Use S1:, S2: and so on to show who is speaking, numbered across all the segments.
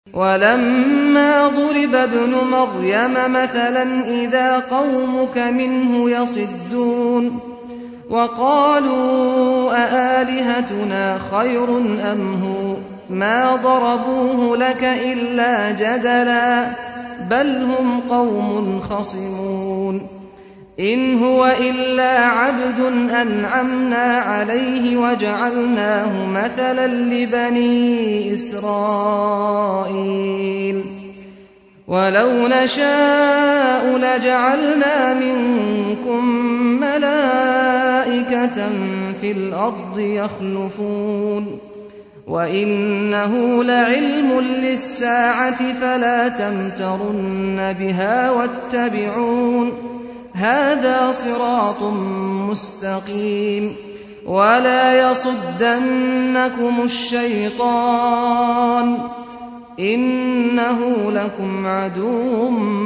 S1: ولما ضرب ابن مريم مثلا إذا قومك منه يصدون وقالوا أآلهتنا خير أم هو ما ضربوه لك إلا جدلا بل هم قوم خصمون إن هو إلا عبد أنعمنا عليه وجعلناه مثلا لبني إسرائيل ولو نشاء لجعلنا منكم ملائكة في الأرض يخلفون وإنه لعلم للساعة فلا تمترن بها واتبعون هذا صراط مستقيم ولا يصدنكم الشيطان إنه لكم عدو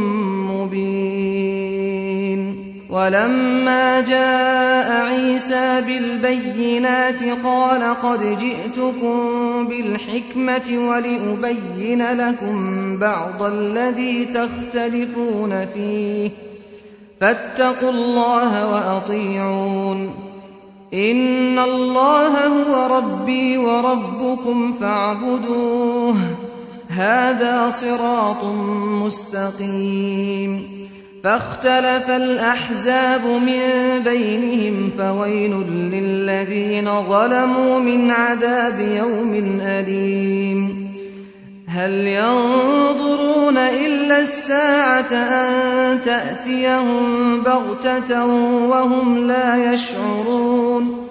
S1: مبين ولما جاء عيسى بالبينات قال قد جئتكم بالحكمة ولأبين لكم بعض الذي تختلفون فيه فاتقوا الله وأطيعون إن الله هو ربي وربكم فاعبدوه هذا صراط مستقيم فاختلف الأحزاب من بينهم فويل للذين ظلموا من عذاب يوم أليم هل ينظرون إلا الساعة أن تأتيهم بغتة وهم لا يشعرون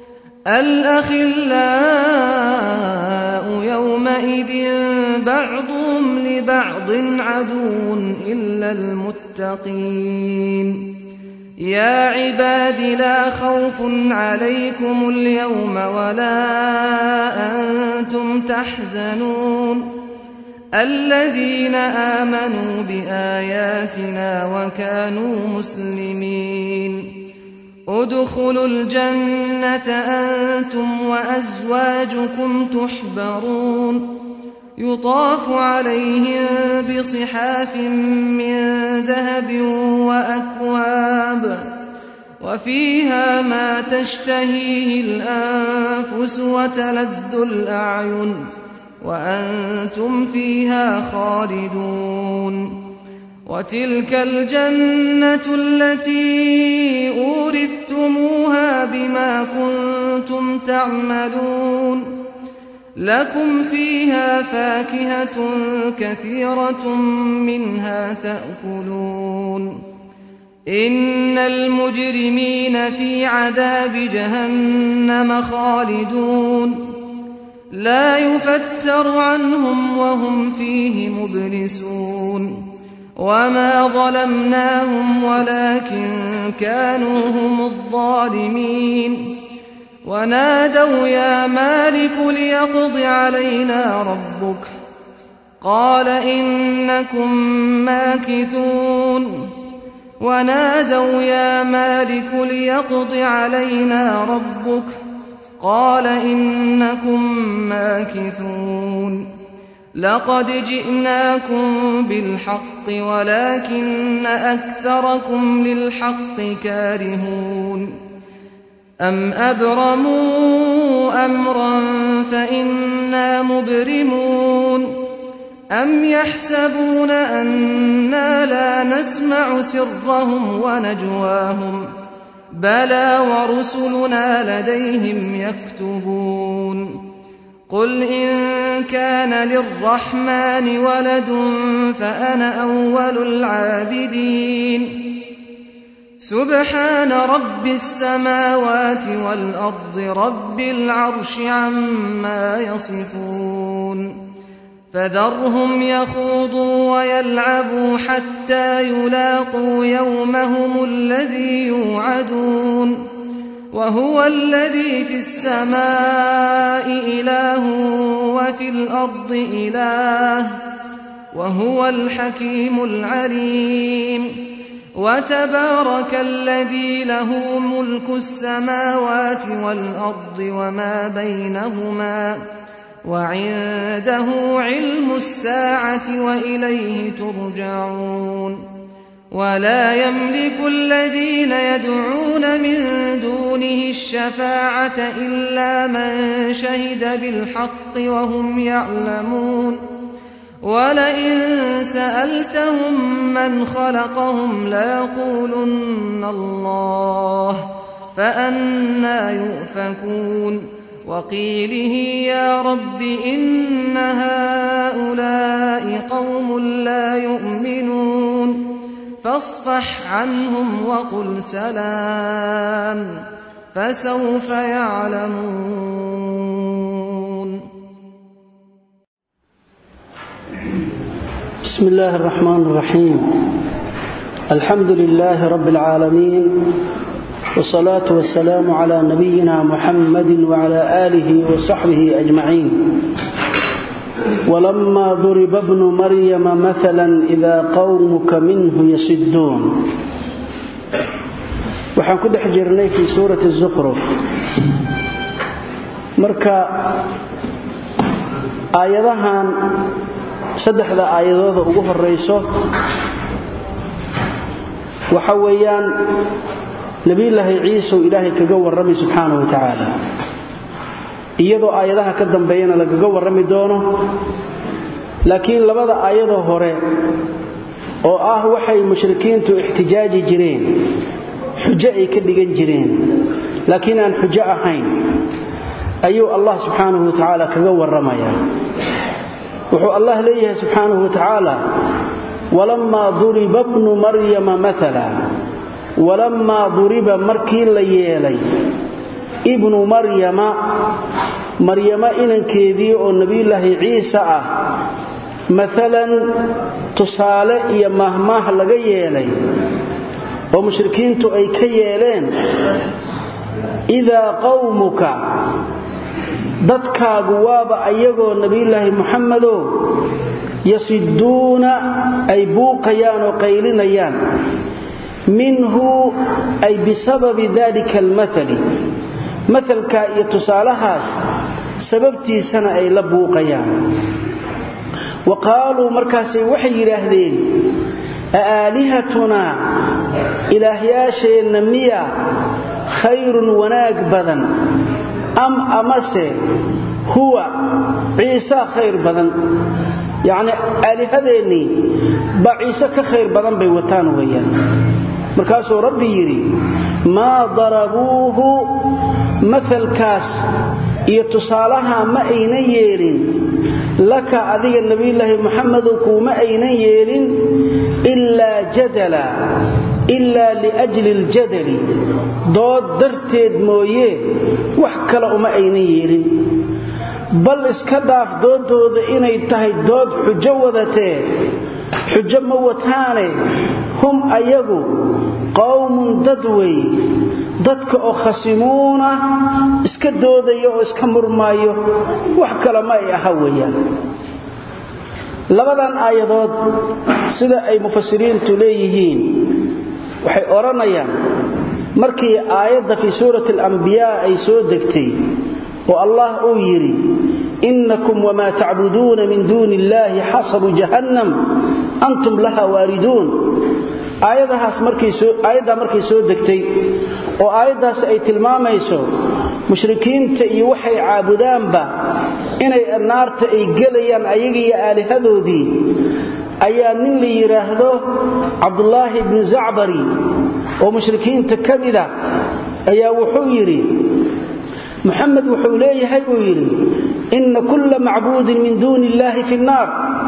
S1: الأخلاء يومئذ بعضهم لبعض عدو إلا المتقين يا عباد لا خوف عليكم اليوم ولا أنتم تحزنون الذين آمنوا بآياتنا وكانوا مسلمين ادخلوا الجنة أنتم وأزواجكم تحبرون يطاف عليهم بصحاف من ذهب وأكواب وفيها ما تشتهيه الأنفس وتلذ الأعين وأنتم فيها خالدون وتلك الجنة التي أورثتموها بما كنتم تعملون لكم فيها فاكهة كثيرة منها تأكلون إن المجرمين في عذاب جهنم خالدون لا يفتر عنهم وهم فيه مبلسون وما ظلمناهم ولكن كانوا هم الظالمين ونادوا يا مالك ليقض علينا ربك قال إنكم ماكثون ونادوا يا مالك ليقض علينا ربك قال إنكم ماكثون لقد جئناكم بالحق ولكن أكثركم للحق كارهون أم أبرموا أمرا فإنا مبرمون أم يحسبون أنا لا نسمع سرهم ونجواهم بلى ورسلنا لديهم يكتبون قل إن كان للرحمن ولد فأنا أول العابدين سبحان رب السماوات والأرض رب العرش عما يصفون فذرهم يخوضوا ويلعبوا حتى يلاقوا يومهم الذي يوعدون وهو الذي في السماء إله وفي الأرض إله وهو الحكيم العليم وتبارك الذي له ملك السماوات والأرض وما بينهما وعنده علم الساعة وإليه ترجعون ولا يملك الذين يدعون من دونه الشفاعة إلا من شهد بالحق وهم يعلمون ولئن سألتهم من خلقهم ليقولن الله فأنى يؤفكون وقيله يا رب إن هؤلاء قوم لا يؤمنون فاصفح عنهم وقل سلام فسوف يعلمون.
S2: بسم الله الرحمن الرحيم. الحمد لله رب العالمين والصلاة والسلام على نبينا محمد وعلى آله وصحبه أجمعين. ولما ضرب ابن مريم مثلا إذا قومك منه يصدون. waxaan ku dhex jirnay fi suurati az-zukhruf marka aayadahan saddexda aayadooda ugu horeyso waxa weeyaan nabi ciise oo ilaahay kaga warramay subhanahu wa ta'ala iyadoo aayadaha ka dambeeyana laga warrami doono laakiin labada aayadoo hore oo ah waxay mushrikiintu ixtijaaji jireen xujo ay ka dhigan jireen laakiin aan xujo ahayn ayuu Allah subhanahu wa ta'ala kaga warramaya wuxuu Allah leeyahay subhanahu wa ta'ala walamma duriba ibn maryama mathala walamma duriba markii la yeelay ibn maryama inankeedii oo nabiyullaahi ciise ah mathalan tusaale iyo mahmaah laga yeelay oo mushrikiintu ay ka yeeleen idaa qawmuka dadkaagu waaba ayagoo nabiyullaahi muxammadow yasiduuna ay buuqayaan oo qaylinayaan minhu ay bisababi dalika almathali mathalka iyo tusaalahaas sababtiisana ay la buuqayaan waqaaluu markaasay waxay yidhaahdeen aalihatuna ilaahyaasheenna miya khayrun wanaag badan am amase huwa ciise khayr badan yacni aalihadeennii ba ciise ka khayr badan bay wataan weeyaan markaasuu rabbi yidhi maa darabuuhu mathalkaas iyo tusaalaha ma aynan yeelin laka adiga nabiyullaahi muxammadow kuuma aynan yeelin ilaa jadala ilaa liajli aljadali dood darteed mooye wax kale uma aynan yeelin bal iska dhaaf doodooda inay tahay dood xujo wadatee xujo ma wataane hum ayagu qawmun dadway dadka oo khasimuuna iska doodaya oo iska murmaayo wax kale ma ay aha weeyaan labadan aayadood sida ay mufassiriintu leeyihiin waxay oranayaan markii aayadda fi suurati al-anbiyaa ay soo degtay oo Allah uu yiri innakum wama ta'buduna min dunillahi hasabu jahannam antum laha waridun aayadahaas markii soo degtay oo aayadaas ay tilmaamayso mushrikiinta iyo waxay caabudaanba inay naarta ay galayaan ayaga iyo aalihadoodii ayaa nin la yiraahdo Abdullah ibn Za'bari oo mushrikiinta kamida ayaa wuxuu yiri محمد وحوليه ويري إن كل معبود من دون الله في النار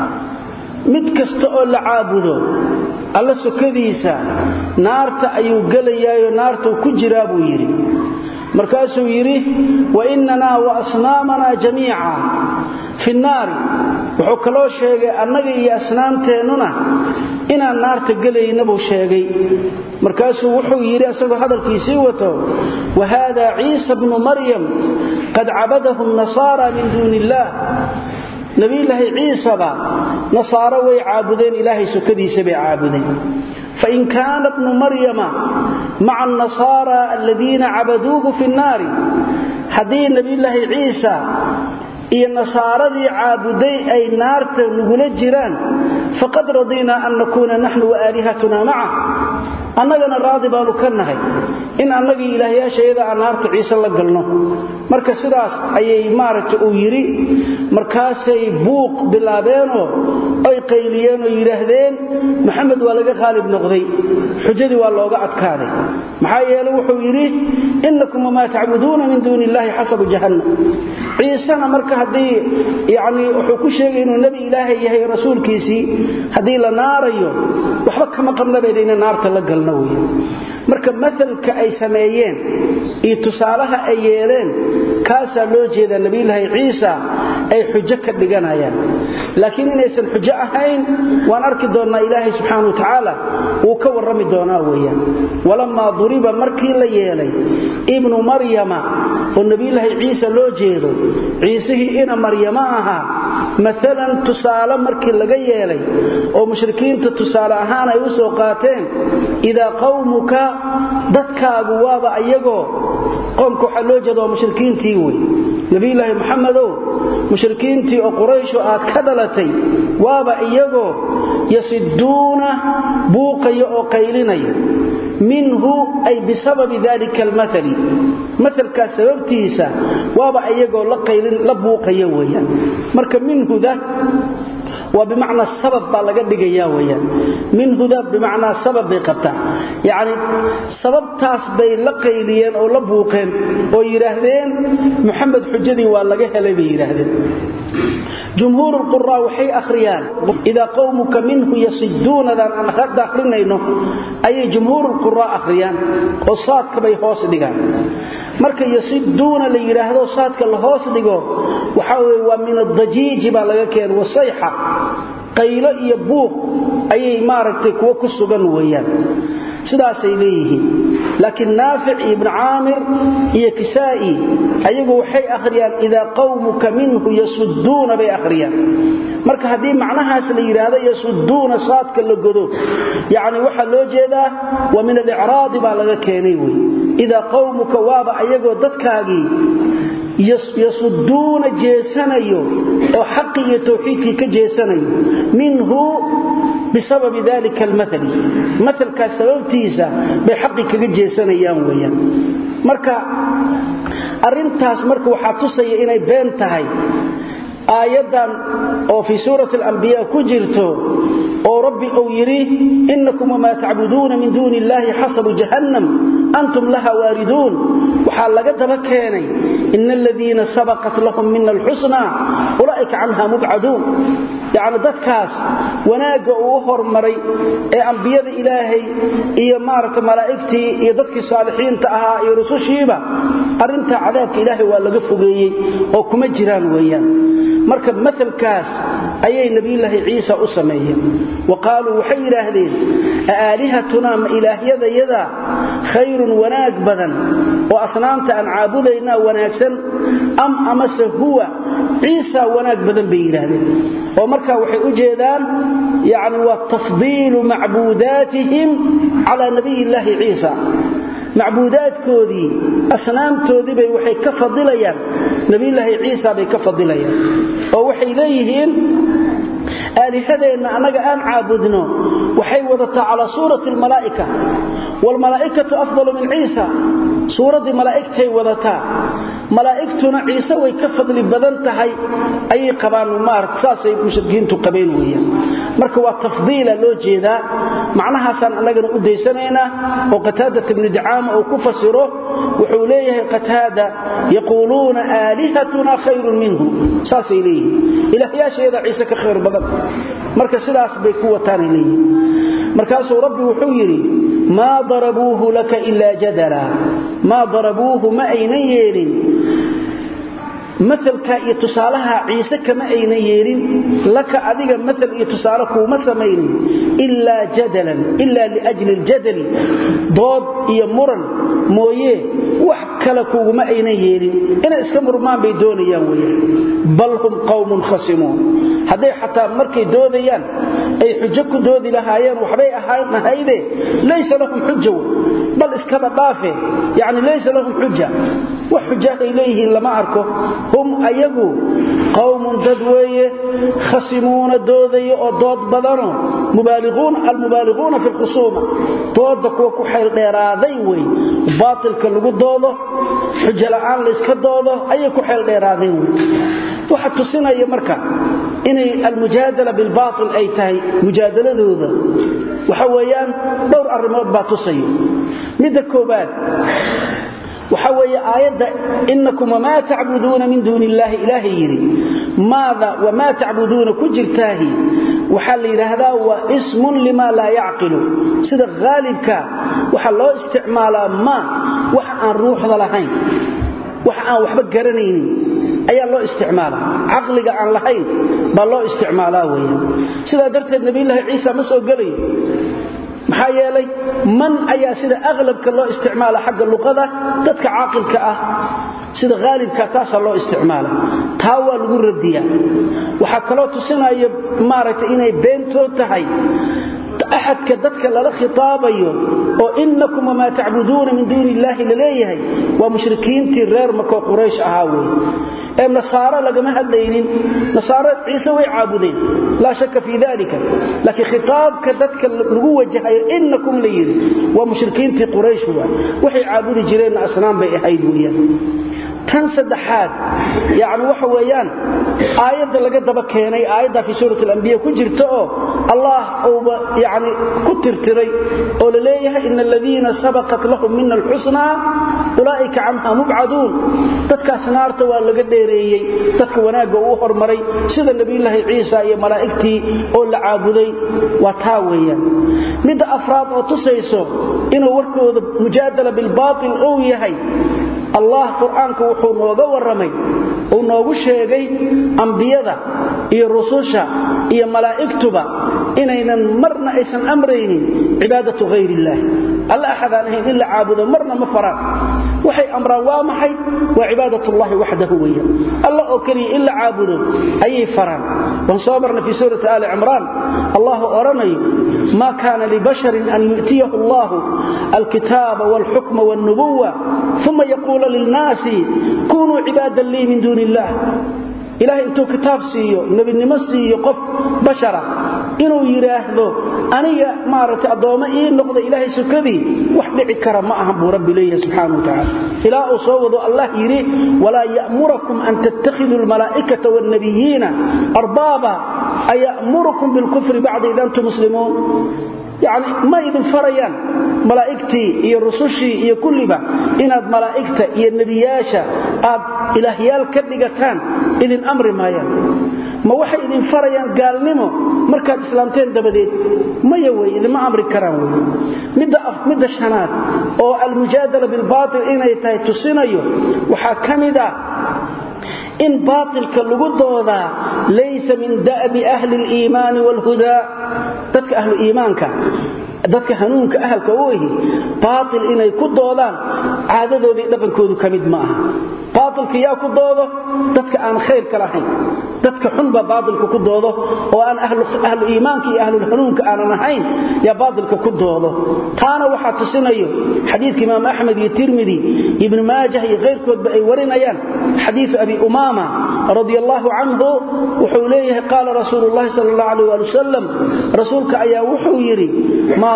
S2: متكستو لعابده الله سكديسا نارتا أيو قليايو نارتا كجرابو يري مركاسو يري وإننا وأصنامنا جميعا في النار وحكلو شيغي أنغي أسنامتيننا إنا نارتا قلينبو شيغي مركاسو وحو يري أساقو هذا الكيسيوته وهذا عيسى بن مريم قد عبده النصارى من دون الله نبي الله عيسى نصارى ويعابدين إلهي سكدي سبع عابدين فإن كان ابن مريم مع النصارى الذين عبدوه في النار حدين نبي الله عيسى iyo nasaaradii caabuday ay naarta nugula jiraan faqad radina an nakuna nahnu wa alihatuna ma'a annagana raadi baanu ka nahay in annagii ilaahayaashayada aan naarta ciise la galno marka sidaas ayay maaragtay uu yiri markaasay buuq bilaabeenoo ay qayliyeen oo yiraahdeen maxamed waa laga qaalib noqday xujadii waa looga adkaaday maxaa yeelay wuxuu yiri innakum ma ta'buduuna min duuni illaahi hasabu jahannam ciisana marka hadii yaani wuxuu ku sheegay inuu nabi ilaahay yahay rasuulkiisii hadii la naarayo waxba kama qabnabeedina naarta la galno marka mathalka ay sameeyeen iyo tusaalaha ay yeeleen kaasa loo jeeda nabi ilaahay ciisa ay xujo ka dhiganayaan laakiin inaysan xujo ahayn waan arki doonaa ilaahay subhanahu wa ta'ala uu ka warrami doonaa weeyaan walamma duriba markii la yeelay ibnu maryama oo nabi ilaahay ciisa loo jeedo ciisihi ina maryama aha mathalan tusaale markii laga yeelay oo mushrikiinta tusaale ahaan ay u soo qaateen ida qawmuka dadkaagu waaba ayagoo qoomku waxa loo jeedo mushrikiintii way nabi ilaahay maxamedo mushrikiintii oo quraysh aad ka dhalatay waaba iyagoo yasiduuna buuqaya oo qaylinaya minhu ay bisababi dhalika almathali mathalka sababtiisa waaba iyagoo la qaylin la buuqaya weeyaan marka minhu da وبمعنى السبب بالغا دغيا ويان من هذا بمعنى سبب بقطع يعني سبب تاس بي لا قيليين او لا بوقين او يراهدين محمد حجدي وا لغا هلي بي يراهدين جمهور القراء وحي اخريان اذا قومك منه يصدون ذان ان خد اخرينينو اي جمهور القراء اخريان وصادك بي هوس دغان marka yasiduuna la yiraahdo saadka la hoos dhigo waxa weey waa min ad-dajiij ba laga keenay wasayha qaylo iyo buuq ayay maaragtay kuwa ku sugan weeyaan sidaas ay leeyihiin laakiin naafi' ibn aamir iyo kisaa'i ayagu waxay akhriyaan ida qawmuka minhu yasuduuna bi akhriyaan marka hadii macnahaas la yiraahdo yasuduuna saadka la godo yaani waxa loo jeedaa wa min al-i'raad ba laga keenay weey ida qawmuka waaba ayagoo dadkaagii yasuduuna jeesanayo oo xaq iyo tawxiidkii ka jeesanayo minhu بسبب ذلك المثل مثل كسببتيسا بحقي كغا جيسانيان ويان marka arintaas marka waxa tusay inay been tahay aayadan oo fi suurati al-anbiya ku jirto oo rabbi oo yiri innakum ma ta'buduna min duni illahi hasabu jahannam antum laha waridun waxa laga daba keenay innal ladina sabaqat lahum min al-husna ulaika anha mub'adun yaani dadkaas wanaaga uu hormaray ee anbiyada ilaahay iyo maarka malaa'iktii iyo dadkii saalixiinta ahaa iyo rusushiiba arinta cadaabka ilaahay waa laga fogeeyay oo kuma jiraan weeyaan marka mathalkaas ayay nabi ilaahi ciisa u sameeyeen waqaalu waxay yiraahdeen aalihatuna ma ilaahiyada yada khayrun wanaag badan oo asnaamta aan caabudayna wanaagsan am amase huwa ciisa wanaag badan bay yiraahdeen oo marka waxay u jeedaan yaani wa tafdiilu ma'buudatihim ala nabi ilaahi ciisa macbuudaadkoodii asnaamtoodii bay waxay ka fadilayaan nabi ilaahi ciisa bay ka fadilayaan oo waxay leeyihiin aalihadeena anaga aan caabudno waxay wadataa ala suurati almalaa'ika wal malaa'ikatu afdalu min ciisa suuradii malaa'iktay wadataa malaa'ikatuna ciisa way ka fadli badan tahay ay qabaan saasay mushrikiintu qabeen weeyaan marka waa tafdiila loo jeedaa macnahaasan anagana u deysanaynaa oo qataada ibn du'aama oo ku fasiro wuxuu leeyahay qataada yaquluuna aalihatuna khayrun minhu saasay leeyihiin ilaahyaasheeda ciisa ka khayr badan marka sidaas bay ku wataan leeyihiin markaasuu rabbi wuxuu yiri ma darabuhu laka illa jadala ma darabuhu ma ayna yeelin مثلka iyo tusaalaha ciise kama ayna yeelin laka adiga مثل iyo tusaale kuma sameeynin illa jadalan illa li ajli al-jadal dood iyo muran mooye wax kala kuma ayna yeelin ina iska murmaan bay doonayaan weeyaan bal hum qawmun khasimun haday hatta markay doodayaan ay xujo ku doodi lahaayeen waxbay ahaayeen laysa lahum hujja bal iskaba dhaafe yaani laysa lahum hujja wa hujja ilayhi lama arko هم أيقوا qawmun dadweye khasimuuna doodayo oo dood badano المبالغون في الخصومة doodda kuwa ku xeel dheeraaday way baatilka lagu doodo xujja la'aan la iska doodo ayay ku xeel dheeraadeen waxa tusinaya marka inay almujaadala bil baatil ay tahay mujaadaladooda waxa weeyaan dhowr arrimood baa tusayo midda koobaad waxa weeye aayada innakum ma ta'buduna min dunillahi ilahi yiri maada wa ma ta'buduna kujirtaahi waxa la yiraahdaa waa ismun lima la ya'qilu sida ghalibka waxa loo isticmaalaa ma waxa aan ruuxda lahayn waxa aan waxba garanaynin ayaa loo isticmaalaa aqliga aan lahayn baa loo isticmaalaa weeyaan sida darteed nabiyullaahi ciisa ma soo galay maxaa yeelay man ayaa sida aqlabka loo isticmaala xagga luqada dadka caaqilka ah sida ghalibka taas loo isticmaala taa waa lagu radiyaa waxa kale oo tusinaya maaragtay inay beento tahay ahadka dadka lala khitaabayo oo innakum ma ta'buduna min dunillahi laleeyahay waa mushrikiintii reer Makka Quraysh ahaaway ee nasaara lagama hadlaynin nasaara ciise way caabudeen la shakka fi dhalika laakiin khitaabka dadka lagu wajahay innakum layiri waa mushrikiintii Quraysh waxay caabudi jireen asnaam bay ahayd weeyaan tan saddexaad yaani waxa weeyaan aayada laga daba keenay aayada fi suurat al-anbiya ku jirto oo Allah oo yaani ku tirtiray oo leeyahay innal ladina sabaqat lahum minna al-husna ulaa'ika anha mub'adun dadkaas naarta waa laga dheereeyay dadka wanaaga uu hormaray sida nabiyullaahi ciisa iyo malaa'iktii oo la caabuday waa taa weeyaan mid afraad oo tusayso inuu warkooda mujaadala bil baatil oo yahay Allah quraanka wuxuu nooga waramay oo noogu sheegay anbiyada iyo rususha iyo malaa'iktuba inaynan marna aysan amraynin cibaadatu ghayrillah alla ahadaanahin illa aabudu marna ma faraan waxay amraan waa maxay waa cibaadatullaah wahdahu weeyaa alla oo kaliya illa aabudu ayay faraan wan sabarna fi surati ali imran Allah oranayo ma kana li basharin an yu'tiyahu Allah al-kitaba wal hukma wan nubuwwa thumma yaqulu للناس كونوا عبادا لي من دون الله إلهي انتو كتاب سيو نبي نمسيو قف بشرة إنو يراهدو أني مارت أدوما إيه نقضى إلهي سكذي وحبع كرم معهم رب لي سبحانه وتعالى إلا أصوضوا الله يريه ولا يأمركم أن تتخذوا الملائكة والنبيين أربابا أيأمركم بالكفر بعد إذا أنتم مسلمون يعني ما يدن فريان ملائكتي iyo rusushii iyo kulliba inaad malaa'ikta iyo nabiyyaasha aad ilaahyaal ka dhigataan idin amri maayaan ma waxay idin farayaan gaalnimo markaad islaamteen dabadeed ma yaway idin amri karaan midda shanaad oo al-mujaadala bil baatil inay tahay tusinayo waxa kamida in baatilka lagu doodaa laysa min da'bi ahli al-iimaan wal huda dadka ahlu iimaanka dadka hanuunka ahalka weeyi baatil inay ku doodaan caadadoodii dhaqankoodu kamid ma aha baatilka yaa ku doodo dadka aan khayr ka lahayn dadka xunba baatilka ku doodo oo aan ahlu iimaanka iyo ahlu hanuunka aan ahayn ya baatilka ku doodo taana waxa tusinayo xadiiska imaam ahmed iyo tirmidhi ibn maajah iyo qeyrkood ba ay warinayaan xadiis abi umama radiyallahu anhu wuxuu leeyahay qala rasuulullaahi sallallahu alayhi wa sallam rasuulka ayaa wuxuu yiri ما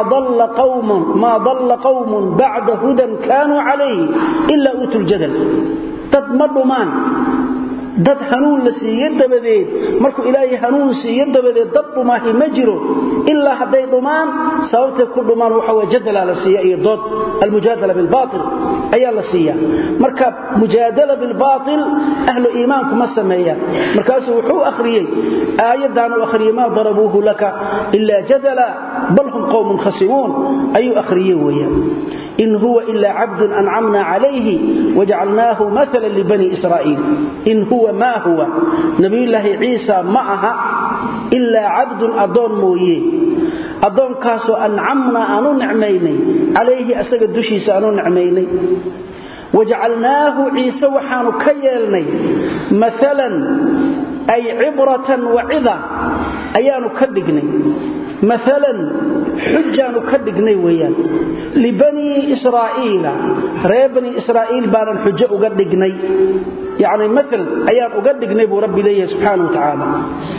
S2: ضل قوم بعد هدى كانوا عليه إلا أوتوا الجدل تدمرمان dad hanuun la siiyay dabadeed markuu ilaahay hanuun siiyay dabadeed dad dumaahi ma jiro illa haday dumaan sababta ku dumaan waxa wajadala la siiyay iyo dood al-mujaadala bil baatil ayaa la siiyay marka mujaadala bil baatil ahlu iimaanku ma sameeyaan markaas wuxuu akhriyay aayadan oo akhriyay ma darabuhu laka illa jadala bal hum qawmun khasimun ayu akhriyay weeyaan إن هو إلا عبد أنعمنا عليه وجعلناه مثلا لبني إسرائيل إن هو ما هو نبي الله عيسى معها إلا عبد أدون مويه أدون كاسو أنعمنا أنو نعميني عليه أسجد دشيس أنو نعميني وجعلناه عيسى وحانو كيالني مثلا أي عبرة وعظة أيانو كدقني مثلا حجانو كدقني ويان libani israa'iila reer bani israa'iil baanan xujo uga dhignay yani mathal ayaan uga dhignay buu rabbi leeyahay subxaanahu wa tacaala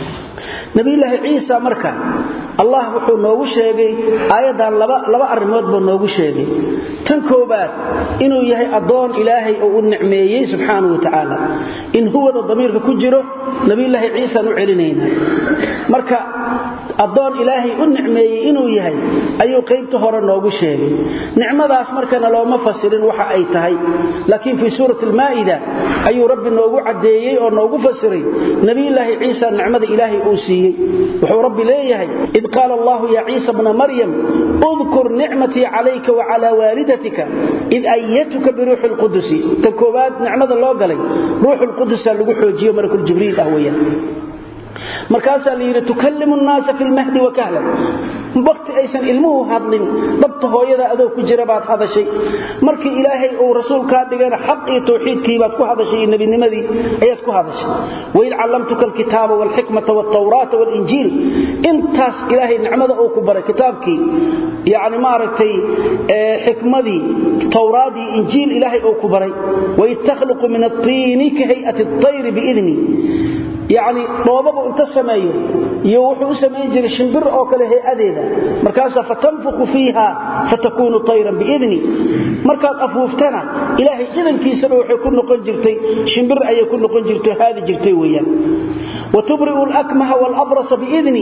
S2: nabi ilaahi ciisa marka allah wuxuu noogu sheegay aayadan laba arimood buu noogu sheegay tan koobaad inuu yahay adoon ilaahay oo u nicmeeyay subxaanahu wa tacaala in huwa damiirka ku jiro nabi ilaahi ciisa u celinayna marka adoon ilaahay u nicmeeyay inuu yahay ayuu qaybta hore noogu sheegay nicmadaas markana looma fasirin waxa ay tahay laakiin fi suurati al-maa'ida ayuu rabbi noogu cadeeyay oo noogu fasiray nabi ilaahi ciisa nicmada ilaahay uu siiyay wuxuu rabbi leeyahay id qaala allah ya ciisa ibn maryam udhkur ni'mati alayka wa ala walidatika id ayyatuka bi ruuhil qudus takoobaad nicmada loo galay ruuhul qudus lagu xoojiyo markuu jibriil ah weeyaan markaasa la yiri tukallimu an-naasa fil mahdi wa kahlan waqti aysan ilmuhu hadlin dabta hooyada adoo ku jira baad hadashay markii ilaahay uu rasuulka dhigay xaq iyo tawxiidkii baad ku hadashay nabinimadii ayaad ku hadashay wa il allamtuka al-kitaaba wal hikmata wat tawraata wal injiil intaas ilaahay nicmada uu ku baray kitaabkii yaani maaragtay hikmadii tawraadii injiil ilaahay uu ku baray wa yakhluqu min at-tin ka hay'ati at-tayr bi'idni يعني دوبه انت سميه iyo wuxuu sameeyay jiray shimbir oo kale hay'adeeda markaas fatanfuqu fiha fatakunu tayran biidni markaad afuuftana ilaahay idankiisa wuxuu ku noqon jirtay shimbir ay ku noqon jirtay haadi jirtay weeyaan watubri'u al-akmaha wal-abrasa biidni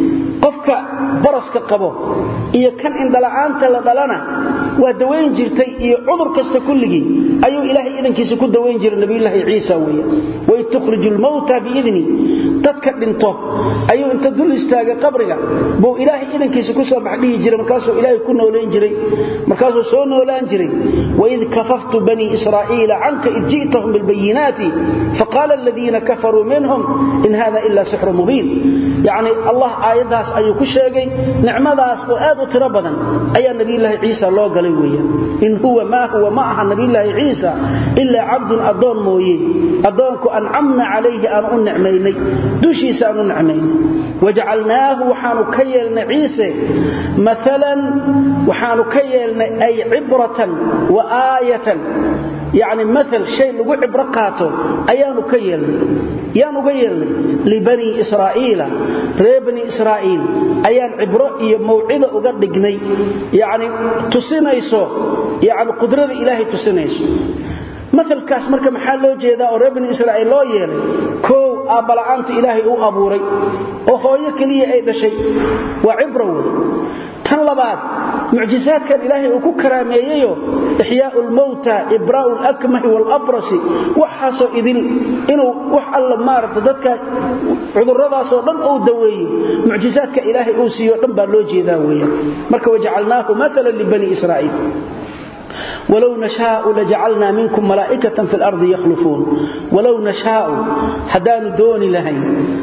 S2: qofka baraska qabo iyo kan indala'aanta la dhalana waa daweyn jirtay iyo cudur kasta kulligi ayuu ilaahay idankiisa ku daweyn jiray nabi ilaahi ciisa weeyaan way tukhrijul mawta biidni dadka dhinto ayuu inta dul istaaga qabriga buu ilaahay idankiisa ku soo baxdii jiray markaasoo ilaahay ku nooleen jiray markaasoo soo noolaan jiray waid kafaftu bani israa'iila anka ijitahum bil bayinati faqala alladhina kafaru minhum in hadha illa sihrun mubin yani allah aayadaas ayuu ku sheegay nicmadaas oo aad u tiro badan ayaa nabi ilaahi ciisa loo galay weeyaan in huwa ma aha nabi ilaahi ciisa illa abdun adoon mooyee adoonku an'amna alayhi an un'amaynay dushiisa an un'amaynay waja'alnaahu waxaanu ka yeelnay ciise mathalan waxaanu ka yeelnay ay ibratan wa aayatan يعني مثل شيء لو عبره قاته ايانو كيلنا يانو كيلنا لبني اسرائيل ربني اسرائيل ايان عبره iyo mawcida uga dhignay yani tusinayso yani qudrada ilaahay tusinayso مثلkaas marka maxaa loo jeedaa oo reer Israa'iil loo yeelay koow abalaanta ilaahay uu abuuray oo hooyo kaliya ay dhashay waa ibro tan labaad mucjizaadkan ilaahay uu ku karaameeyo ihyaa'ul mawta ibraa'ul akmah wal abras waxaso idin inuu wax alla maarta dadka cuduradaas oo dhan uu daweeyo mucjizaadka ilaahay uu siiyo dhan baa loo jeedaa weeyaan marka waja'alnaahu mathalan li bani israa'iil ولو نشاء لجعلنا منكم ملائكة في الأرض يخلفون ولو نشاء حدان دون لهين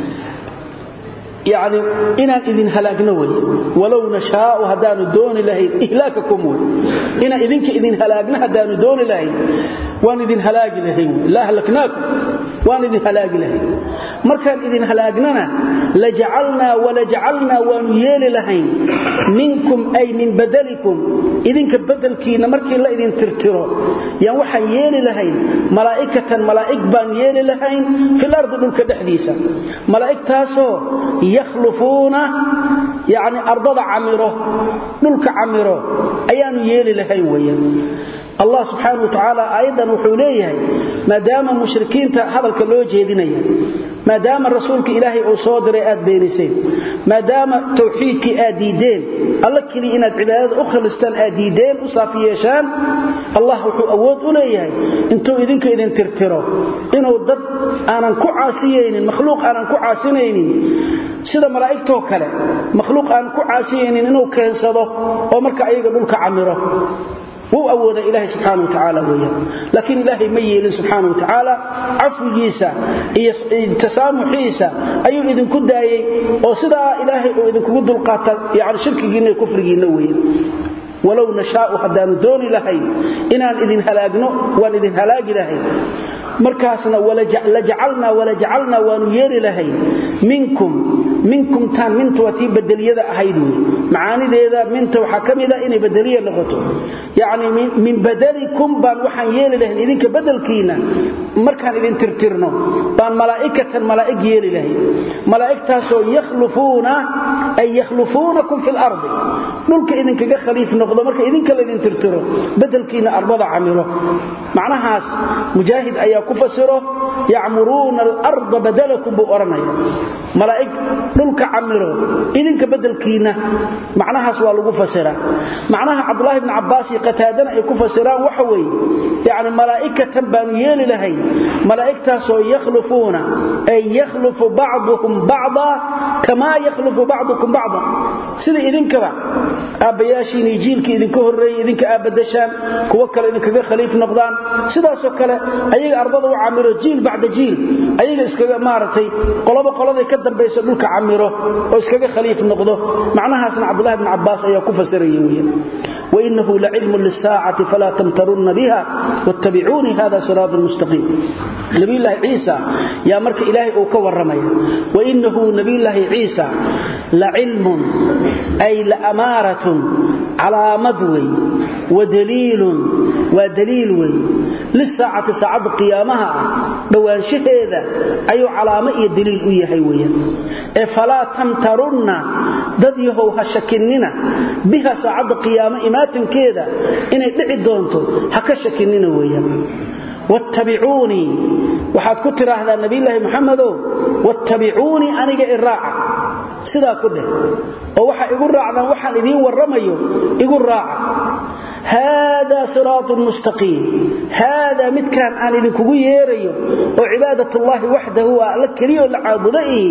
S2: يعني إنا إذن هلاقنا ولو نشاء هدان دون لهين إهلاككم إنا إذن هلاقنا هدان دون لهين وان إذن هلاق لهين لا هلكناكم وان إذن هلاق لهين مركان إذن هلاقنا لجعلنا ونيال لهين منكم أي من بدلكم إذن كبدلكين مركي لا إذن ترتروا يعني وحا يال لهين ملائكة بان يال لهين في الأرض دولك دحديثا ملائكة تاسو يخلفون يعني أرض عمره دولك عمره أيان يال لهين ويان الله سبحانه وتعالى أيضا وحوليه ما دام المشركين هذا الكلو جيدينيا ما دام رسولك إلهي أو صادر آد بينسين ما دام توحيدك آديدين الله كلي إن العبادات أخلصتان آديدين أصافيشان الله أود أوليه انتو إذنك إذن ترتروا إنه ضد أنا كعاسيين المخلوق أنا كعاسيين سيدا ملائكته كلا مخلوق أنا كعاسيين إنه كنسده ومركع يقولك عمره هو أود إلهي سبحانه وتعالى وياه لكن إلهي ميل سبحانه وتعالى عفو جيسا تسامح جيسا أيو إذن كد أي وصدا إلهي إذن كد القاتل يعني شرك جينا كفر جينا وياه ولو نشاء حدان دون إلهي إنان إذن هلاقنا وان إذن هلاق إلهي مركاسنا ولجعلنا ونير لهي minkum tan mintu wati badaliyada ahayd macaanideeda minta waxa kamida inay badaliye noqoto yaani min badalikum baan waxaan yeeli lahayn idinka badalkiina markaan idin tirtirno baan malaa'ig yeeli lahayn malaa'igtaas oo yakhlufuunakum fil ardi dhulka idinkaga khaliif noqdo marka idinka la idin tirtiro badalkiina arbada camiro macnahaas mujaahid ayaa ku fasiro ya'muruna al-ard badalakum bu oranaya malaa'ig dhulka camiro idinka badalkiina macnahaas waa lagu fasiraa macnaha Abdullah ibn Abbas qataadana ay ku fasiraan waxa weey yaani malaa'ikatan baan yeeli lahayn malaa'igtaas oo yakhlufuuna ay yakhlufu ba'duhum ba'da kama yakhlufu ba'dukum ba'da sida idinkaba aabayaashiin jiilka idinka horeeyay idinka aabadashaan kuwa kale idinkaga khaliif noqdaan sidaas oo kale ayaga ardada u camiro jiil bacda jiil ayaga iskaga maartay qolada ka dambaysa dhulka camiro oo iskaga khaliif noqdo macnahaasna Abdullah ibn Abbas ayaa ku fasirayay wa innahu la'ilmun lis-sa'ati fala tamtarun biha wattabi'uni hadha siratal mustaqim nabiyallahi Isa ya marka ilaahi uu ka waramaya wa innahu nabiyallahi Isa la'ilmun ay la'amaratun علامة وي ودليل وي للساعة ساعة قيامها دوان شهيدة أي علامة دليل ويهي ويا فلا تمترن دديهو هشكننا بها ساعة قيامة إماتن كيدا إن يدعي دونتو هكشكننا ويا واتبعوني وحد كتر هذا النبي الله محمد واتبعوني أنيق الراعة sidaa ku dheh oo waxa igu raacdan waxaan idin waramayo igu raaca hada siratul mustaqim hada midkan aan idin kugu yeerayo oo cibaadatullaahi wahdahu la kaliyo la caabuday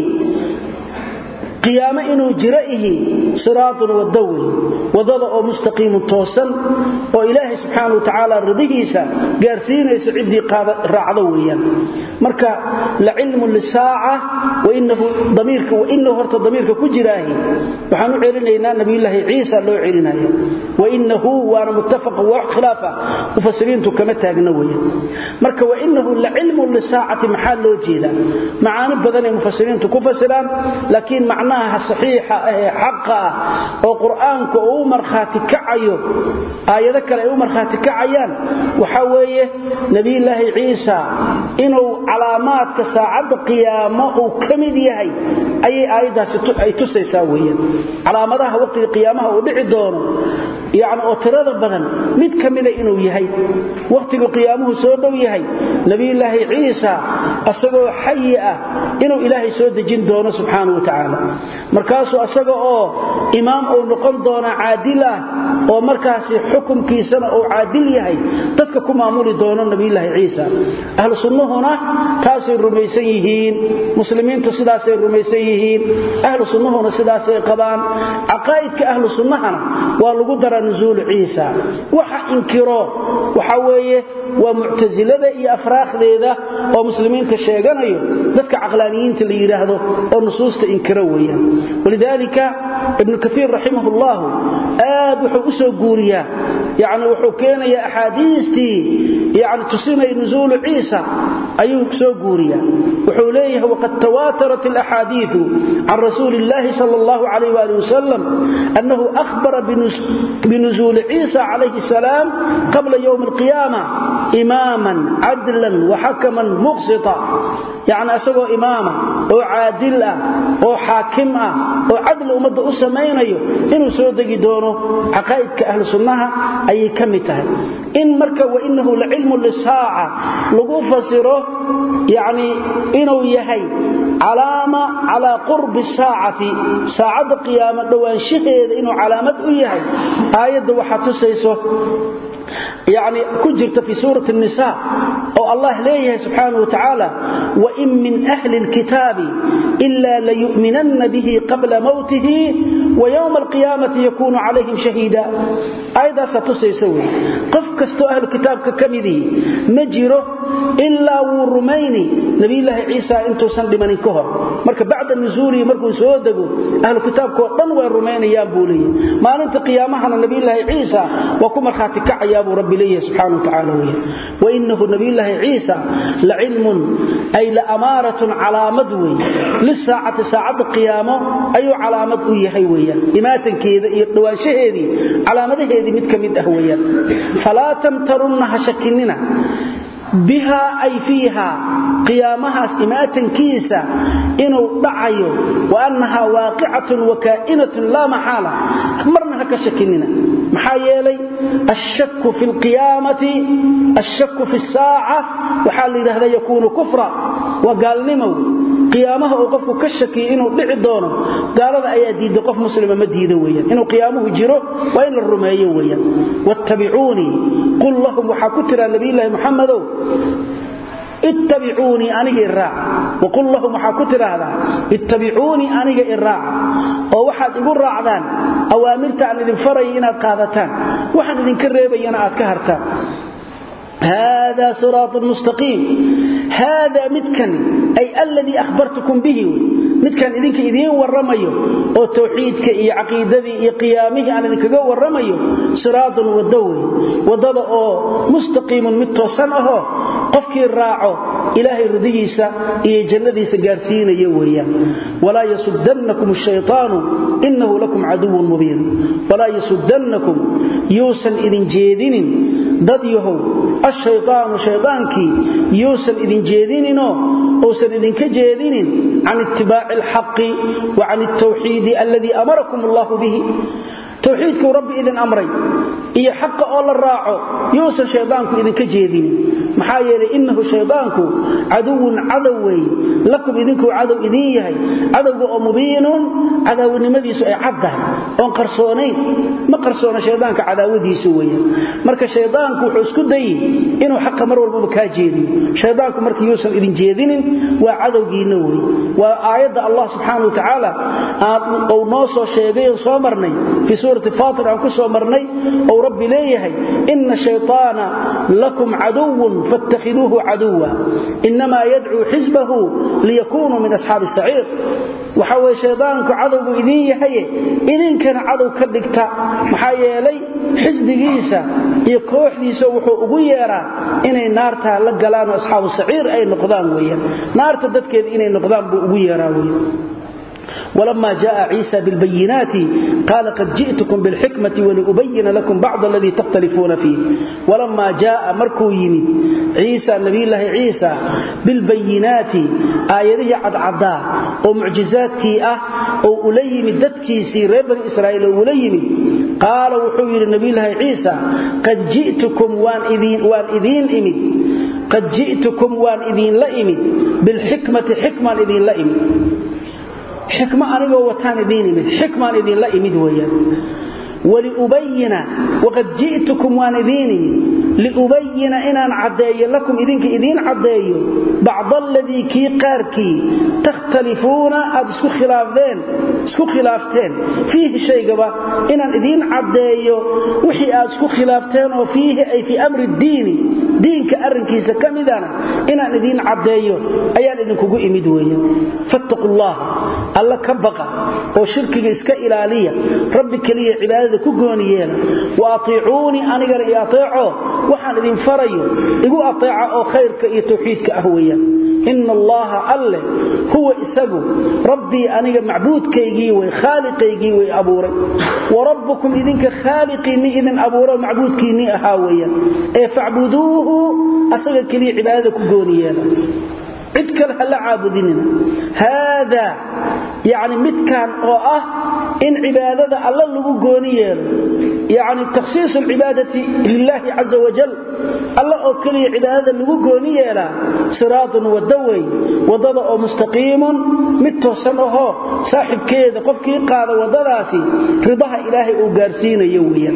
S2: qiyaama inuu jiraahi siraatun wadawi wadada oo mustaqim toosan oo ilaahi subhanahu wa ta'ala ridihiisa gaarsiinayso cidii raacdo weeyaan marka la ilmu lisaa'a wa innahu damirka wa innahu horta damirka ku jiraahi waxaan u ceelinaynaa nabiyullaahi Ciisa loo ceelinayo wa innahu wa muttafaq wa khilafa mufassiriintu kama taagna weeyaan marka wa innahu la ilmu lisaa'ati maxal loo jeeda macaani badan ee mufassiriintu ku fasiraan laakiin صحيحة حقا وقرآنك أمر خاتك عيو آياتك أمر خاتك عيان وحاوية نبي الله عيسى إنه علامات كساعد قيامه كمديه أي آيات أي تسيساوية علاماتها وقت قيامها ودعي دونه يعني أتراد بدن مد كمل إنه يهي وقت قيامه سودو يهي نبي الله عيسى أصدقوا حيئة إنه إلهي سود جن دونه سبحانه وتعالى markaasuu asaga oo imaam oo noqon doona caadil ah oo markaasi xukunkiisana oo caadil yahay dadka ku maamuli doona nabiyullaahi Ciisa ahlu sunnahuna taasay rumaysan yihiin muslimiintu sidaasay rumaysan yihiin ahlu sunnahuna sidaasay qabaan aqaa'idka ahlu sunnahana waa lagu dara nuzuul Ciisa waxa inkiro waxa weeye waa mu'tazilada iyo afraaqdeeda oo muslimiinta sheeganayo dadka aqlaaniyiinta la yiraahdo oo nusuusta inkiro weeyaan ولذلك ابن كثير رحمه الله وحو سو غوريا يعني وحو كينيا احاديثتي يعني تسمى نزول عيسى ايو سو غوريا وحو ليه وقد تواترت الاحاديث عن رسول الله صلى الله عليه واله وسلم انه اخبر بنزول عيسى عليه السلام قبل يوم القيامه اماما عدلا وحكما مقسطا يعني اسقوا اماما وعادل وحاكم oo cadl umada u sameeyo inuu soo dagi doono aqaa'idka ahlu sunnaha ay kamid tahay in marka wa innahu la ilmu lisaa'a lagu fasiro yani inuu yahay alaama ala qurb as-saa'ati saa'ada qiyaamah dhawaanshaheeda inuu calaamad u yahay aayada waxa tusayso يعني كجرت في سورة النساء أو الله ليه سبحانه وتعالى وإن من أهل الكتاب إلا ليؤمنن به قبل موته ويوم القيامة يكون عليهم شهيدا أيضا ستسيسوي قف كستو أهل الكتاب ككمذي مجره إلا ورميني نبي الله عيسى انتو سند من الكهر مركب بعد النزول مركب سودقوا أهل الكتاب كوطن والرميني يا بولي ما أنت قيامها نبي الله عيسى وكما خاتك عياب ربي لي سبحانه وتعالى وإنه نبي الله عيسى لعلم أي لأمارة على مدوي للساعة ساعة القيامة أي على مدوي هيويا إماتن كذا يقدوان شهدي على مدى هذه متكمد أهويا فلا تمترنها شكننا بها أي فيها قيامها سمات كيسة إنه دعيو وأنها واقعة وكائنة لا محالة مرنها كشكننا محايلي الشك في القيامة الشك في الساعة وحال هذا يكون كفرا وقال نمو قيامه وقفه كشكي إنه دعدونه قال هذا أيدي قف مسلم مديده ويا إنه قيامه جره وإن الرمائي ويا واتبعوني قل لهم وحكتر النبي الله محمد اتبعوني أنيق الراع وقل لهم حكتر هذا اتبعوني أنيق الراع وواحد يقول راعدان أوامرت عن إذن فرينا قادتان واحد إذن كريبينا أتكهرتان هذا صراط مستقيم هذا متكن أي الذي أخبرتكم به متكن إذنك إذين والرمي أو توحيدك إي عقيدتي إي قيامه أنا إذنك والرمي صراط والدوي وضد مستقيم متوسنه قفك الراعه إلهي رضيسة إي جنديسة قارسين يوهيا ولا يصدنكم الشيطان إنه لكم عدو مبين ولا يصدنكم يوسن إذن جيدين ضديه الشيطان شيطانك يوسن إذن جيدينينو أوسن إذن كجيدين عن اتباع الحق وعن التوحيد الذي أمركم الله به توحيدك ربي إذن أمري إيا حق أول الراعو يوسن شيطانك إذن كجيدين محايلي إنه شيطانك عدو عدوي لكم إذنك عدو إذنيه عدو مبين عدو نمديس أي عبده وانقرصونين ما قرصون شيطانك عدو دي سويا مركا شيطانك وحسكو دي إنه حق مرور بمكاجيدين شيطانك مركا يوسن إذن جيدين وعدو جينوي وآيات الله سبحانه وتعالى أو نوصو شيئين صومرني في سورة الفاطر عن كسو مرني أو ربي ليه إن الشيطان لكم عدو فاتخذوه عدوا إنما يدعو حزبه ليكونوا من أصحاب السعير وحوى شيطانك عدو إذين إذن كان عدو كدكتا محايا لي حزب جيسا يكوح ليسا وحو أغيرا إني نارتها لقلان أصحاب السعير أي نقضان ويا نارتا ددكيد إني نقضان بأغيرا ويا ولما جاء عيسى بالبينات قال قد جئتكم بالحكمة ولأبين لكم بعض الذي تختلفون فيه ولما جاء مركو يمي عيسى النبي الله عيسى بالبينات آياتي عدعدا ومعجزاتي وأليم الددكي سيري بني إسرائيل وأليم قال وحوير النبي الله عيسى قد جئتكم وان إذين إمد قد جئتكم وان إذين لإمد بالحكمة حكمة إذين لإمد حكمة أنا وتان إذين حكمة إذين لا إمد ويا ولأبين وقد جئتكم وان إذين لأبين إن عدي لكم إذين عدي بعض الذي كي قاركي تختلفون اسكو خلافتين فيه شيء قبا إن إذين عدي وحي اسكو خلافتين وفيه أي في أمر الدين دينك أرنكيسا كمدانا إن إذين عدي أيان إذن كوكو إمد ويا فاتقوا الله الله كبقى وشركي إسكا إلالية ربك لي عبادة كوكونيين وأطيعوني أنا قال أطيعوا وحان إذن فريوا يقول أطيعوا خيرك توحيدك أهويا إن الله الله هو إساقه ربي أنا معبود كيجي وخالق كيجي وأبوري وربكم إذنك خالقيني إذن أبوري معبود كيني أهويا فاعبدوه أسألك لي عبادة كوكونيين عدك لها عابديننا هذا يعني متكان إن عبادة الله لغو قونيين يعني تخصيص العبادة لله عز وجل الله أكلي عبادة لغو قونيين صراط والدوي وضضع مستقيم متوسنه صاحب كيد قفكي قاد وضلاسي رضاها إلهي أقارسين يوميا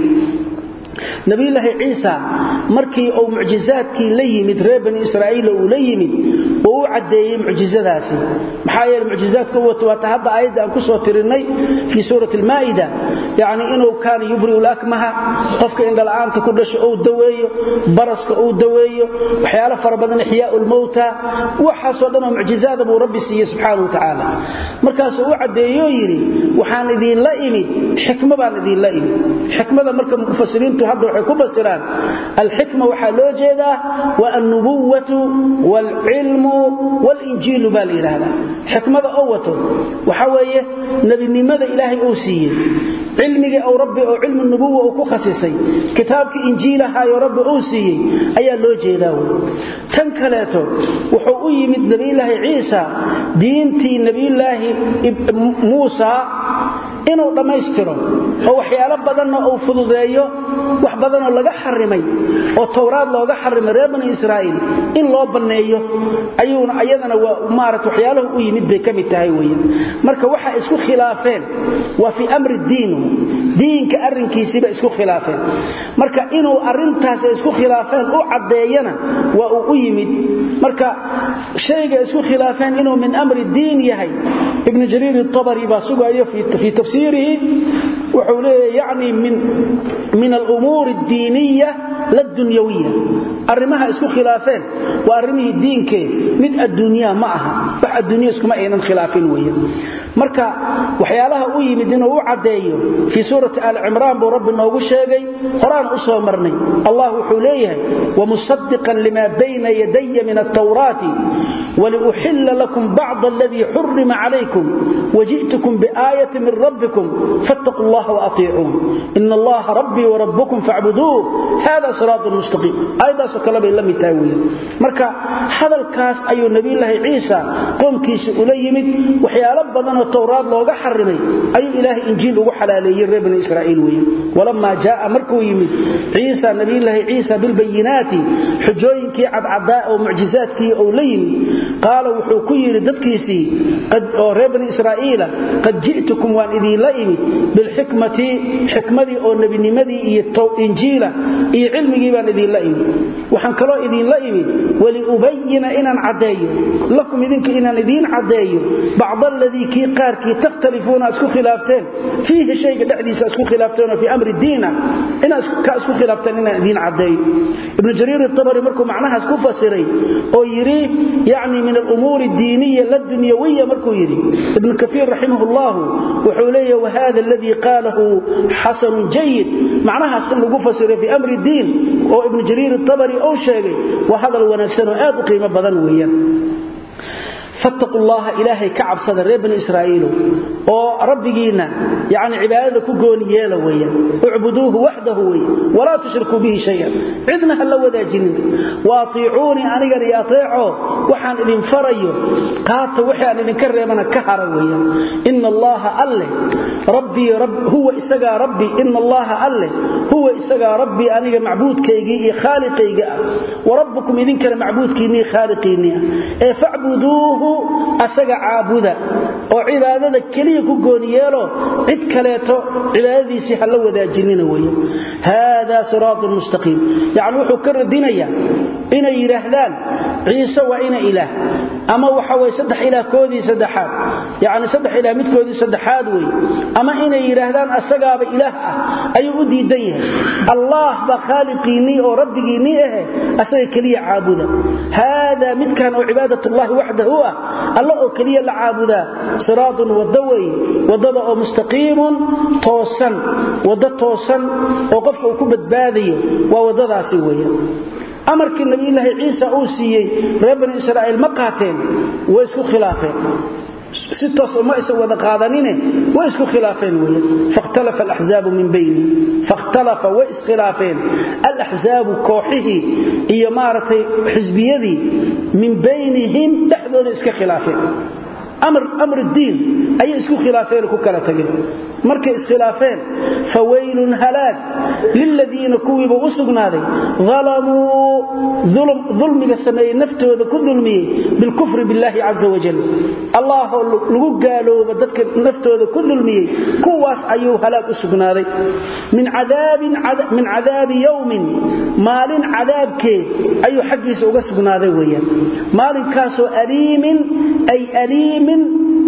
S2: نبي الله عيسى مركي أو معجزاتكي ليمد ريب بني إسرائيل وليمد oo u cadeeyay mucjizadaasi maxaa yeelay mucjizaadku waa hadda aayada aan ku soo tirinay fi suurati al-maa'ida yaani inuu kaan yubri'u lakmaha qofka in dhala'aanta ku dhasho oo daweeyo baraska oo daweeyo waxyaalo fara badan ihyaa'ul mawta waxa soo dhan mucjizaad buu rabbi siiyay subhanahu wa ta'ala markaas uu cadeeyo yiri waxaan idin la imid xikma baan idin la imid xikmada marka mufassiriintu hadda waxay ku basiraan al-hikma waxa loo jeedaa wa an-nubuwwatu wal-ilmu wal-injiil bal ilaha xikmada oo wato waxa weeye nabinimada ilaahay uu siiyay cilmiga oo rabbi oo cilmu nubuwwa uu ku khasisay kitaabka injiilaha iyo rabbi uu siiyay ayaa loo jeedaa tan kaleeto wuxuu u yimid nabi ilaahi ciisa diintii nabi ilaahi muusa inuu dhameystiro oo waxyaalo badan oo fududeeyo wax badan oo laga xarimay oo tawraad looga xarimay reer bani israa'iil in loo baneeyo ayadana waa maaragtay waxyaalaha u yimid bay kamid tahay weeyaan marka waxa isku khilaafeen waa fi amri diinka arrinkiisiba isku khilaafeen marka inuu arintaas isku khilaafeen u cadeeyana waa uu yimid marka shayga isku khilaafeen inuu min amri diin yahay ibn jarir at-tabari ba sugayo fi tafsirihi wuxuu leeyahay yani min al-umur ad-diniyya lad-dunyawiyya arrimaha isku khilaafeen waa arrimihi diinke mid adduunyaa ma aha wax adduunyo iskuma aynan khilaafin weeyaan marka waxyaalaha u yimid inuu u cadeeyo fi suurati al-imran buu rabbi noogu sheegay quraan u soo marnay allah wuxuu leeyahay wa musaddiqan lima bayna yadayya min at-taurati wa li uhilla lakum ba'd alladhi hurrima alaykum wa ji'tukum bi ayatin min rabbikum fattaqullaha wa ati'un inna allaha rabbi wa rabbukum fa'buduhu hada siratun mustaqim ayda sakala bay lamid tahay marka hadalkaas ayuu nabi ilaahi ciisa qoomkiisa u leeyimid waxyaalo badan التوراة لوغا حرمي أي إله إنجيل لوغا حلالي ربنا إسرائيل وين ولما جاء مركو يمد عيسى نبي الله عيسى بالبينات حجوين كي عدعداء أو معجزات كي أو لين قال وحوكي رددكيسي قد ربنا إسرائيل قد جئتكم وان إذي لئمي بالحكمة حكمتي أو نبي نمدي إنجيل إي علمي وان إذي لئمي وحنكرا إذي لئمي ولأبين إنا عدايو لكم إذنك إنا إذين عدايو بعض الذي كي قاركي تختلفون اسكو خلافتين فيه شيء دحديس اسكو خلافتين في امر الدين ان اسكو خلافتين ان دين عدي ابن جرير الطبري مركو معناها اسكو فسري او يري يعني من الامور الدينيه لا الدنيويه مركو يري ابن كثير رحمه الله وحوليه وهذا الذي قاله حسن جيد معناها اسكو فسري في امر الدين او ابن جرير الطبري او شيغي وهذا الونسن اد قيمه بدن ويا فاتقوا الله إلهي كعب صدر بني إسرائيل وربنا يعني عبادة كجون يلا ويا اعبدوه وحده ويا ولا تشركوا به شيئا عدنا هلا وذا جن واطيعوني أنا جري أطيعه وحن إذن فريو قات وحن إذن كرم أنا كهر ويا إن الله الله ربي رب هو استجا ربي إن الله الله هو استجا ربي أنا معبود كيجي خالقي جاء وربكم إذن كان معبود كيني خالقيني فاعبدوه asaga caabuda oo cibaadada kaliya ku gooniyeelo cid kaleeto cibaadadiisi hal la wadaajinina weeyo hada siraatun mustaqim yaani wuxuu ka radinaya inay yiraahdaan ciise waa ina ilaah ama waxa way saddex ilaah koodii saddexaad yaani saddex ilaah midkoodii saddexaad way ama inay yiraahdaan asagaaba ilaah ah ayuu u diidan yahay allah ba khaliqiini oo rabbigiini asaga kaliya caabuda hada midkan oo cibaadatullahi wahdahu الله oo kaliya la caabuda siraadun wadaway wadada oo mustaqiim toosan wada toosan oo qofka uu ku badbaadiyo waa wadadaasi weeyaan amarkii nabi ilaahi ciisa uu siiyay reer bani israa'iil ma qaateen way isku khilaafeen ستة ما يسوى قادنين ويسكو خلافين فاختلف الأحزاب من بينه فاختلف وإسخلافين الأحزاب كوحه هي مارة حزبيدي من بينهم تحدث إسك خلافين أمر الدين أي إسكو iskhilaafeen ku kala tageen markay iskhilaafeen fawaylun halaag lilladina kuwiba usugnaaday zalamu dhulmiga sameeyay naftooda ku dulmiyay bil kufri billahi azza wa jalla allah lagu gaalooba dadka naftooda ku dulmiyay kuwaas ayuu halaag usugnaaday min adaabi yawmin maalin adaabkee ayuu xaqiisa uga sugnaaday weeyaan maalinkaas oo aliimin ay aliimin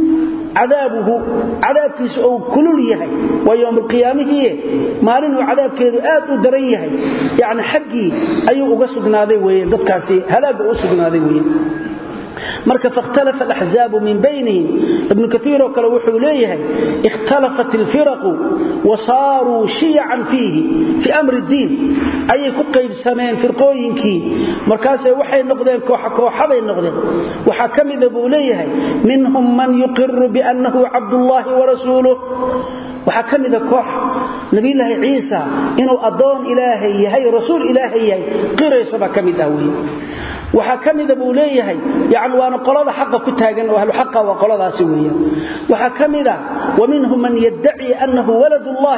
S2: cadaabkiisu uu kulul yahay waa yawm alqiyaamah maalinu cadaabkeedu aad u daran yahay yaani xaqii ayuu uga sugnaaday weeyaan dadkaasi halaaga u sugnaaday weeyaan marka faxtalafa al-ahzab min baynihim ibn kathir oo kale wuxuu leeyahay ikhtalafat al-firaq wa saru shi'an fihi fi amr ad-din ay ku qaybsameen firqooyinkii markaas waxay noqdeen kooxaday noqdeen waxa kamid ah buu leeyahay minhum man yuqirru bi annahu abdullah wa rasuluhu waxa kamid ah koox nabi ilaahi ciisa inuu adoon ilaahay yahay rasuul ilaahay yahay qiraysaba kamid ah weey waxa kamid buu leeyahay yaani waana qolada xaq ku taagan oo ahlu xaq waa qoladaasi weeyaan waxa kamida waminhum man yad'i annahu waladullah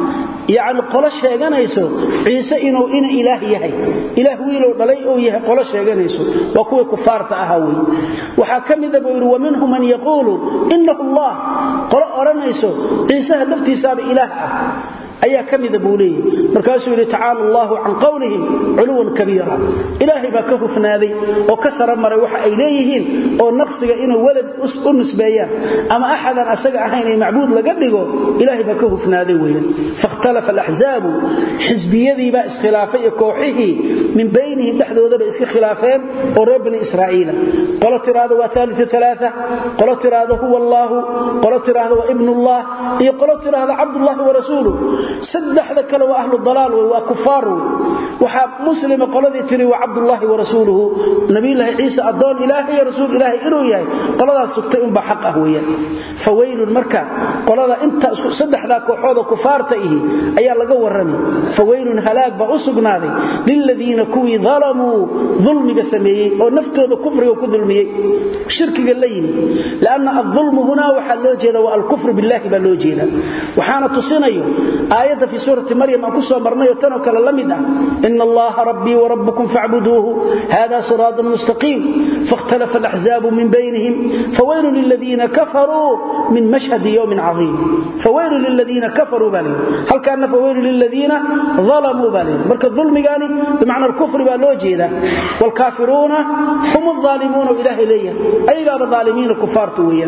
S2: yaani qolo sheeganayso ciise inuu ilaah yahay ilaah wiil oo dhalay oo yahay qolo sheeganayso waa kuwa kufaarta ah weey waxa kamida buu yiri waminhum man yaqulu innahu allah qolo oranayso ciise laftiisa ilaah ah ayaa kamida buu leeyahay markaasuu yiri ta'ala Allahu an qawlihim uluwan kabira ilaahi baa ka hufnaaday oo ka saramaray waxa ay leeyihiin oo naqsiga inuu walad u nisbeeyaan ama ahadan asaga ahayn ay macbuud laga dhigo ilaahi baa ka hufnaaday weeyaan faxtalafa al-ahzab xisbiyadii baa iskhilaafay kooxihi min baynihim dhaxdooda iska khilaafeen oo reer bani israa'iila qolo tiraado waa thalithu thalatha qolo tiraado huwa allah qolo tiraado waa ibn allah iyo qolo tiraado abdullah wa rasuluhu saddexda kale waa ahlu dalaal waa kufaar waxa muslima qoladii tiri waa abdullah wa rasuluhu nabi ilaahi ciisa adoon ilaahi iyo rasuul ilaahi inuu yahay qoladaas sugtay in ba xaq ah weeyaan fawaylun marka qolada inta saddexda kooxood kufaarta ihi ayaa laga waramay fawaylun halaag ba usugnaaday lil ladina kuwi zalamu dhulmiga sameeyay oo naftooda kufriga ku dulmiyay shirkiga leeyni laana adh-dhulm huna waxa loo jeeda waa al-kufr billahi ba loo jeeda waxaana tusinayo آية في سورة مريم أن كسوة مرنية تنوكل لمدة إن الله ربي وربكم فاعبدوه هذا صراط مستقيم فاختلف الأحزاب من بينهم فويل للذين كفروا من مشهد يوم عظيم فويل للذين كفروا بالي هل كان فويل للذين ظلموا بالي برك الظلم قال بمعنى الكفر بالوجه والكافرون هم الظالمون إله إليه أي قال ظالمين كفار تويا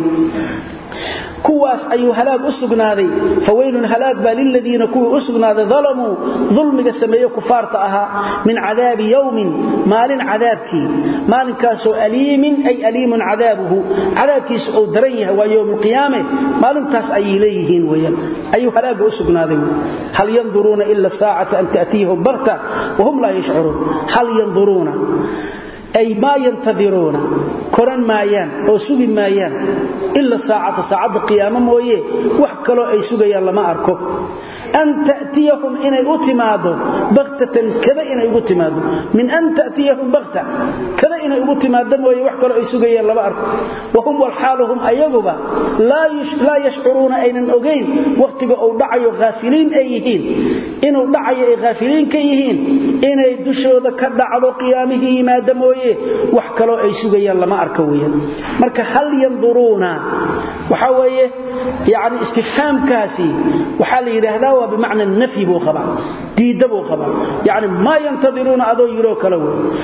S2: كواس أي هلاك أسقناذي فويل هلاك بالذين كوا أسقناذي ظلموا ظلم السماء كفار تأها من عذاب يوم مال عذابك مال كاسو أليم أي أليم عذابه عذابك سؤال دريه ويوم القيامة مال تاس أي إليهين ويا أي هلاك أسقناذي هل ينظرون إلا الساعة أن تأتيهم بغتة وهم لا يشعرون هل ينظرون أي ما ينتظرون كوران مايان أو سوغي مايان إلا ساعة قيامة مويه وحكلوا أي سوغي لما أركب أن تأتيهم إن يغتمادوا بغتة كذا إن يغتمادوا من أن تأتيهم بغتة كذا إن يغتمادوا مويه وحكلوا أي سوغي لما أركب وهم والحالهم أيغبا لا يشعرون أين الأغين وقت أو دعي غافلين أيهين إنه دعي غافلين كيهين إن يدشوا ذكر دعوا قيامه ما دمويه وحكلوا أي سوغي لما أركويا مركا هل ينظرون وحاويه يعني استفهام كاسي وحال يرهدا بمعنى النفي بو خبا ديد بو خبا يعني ما ينتظرون ادو يرو كلو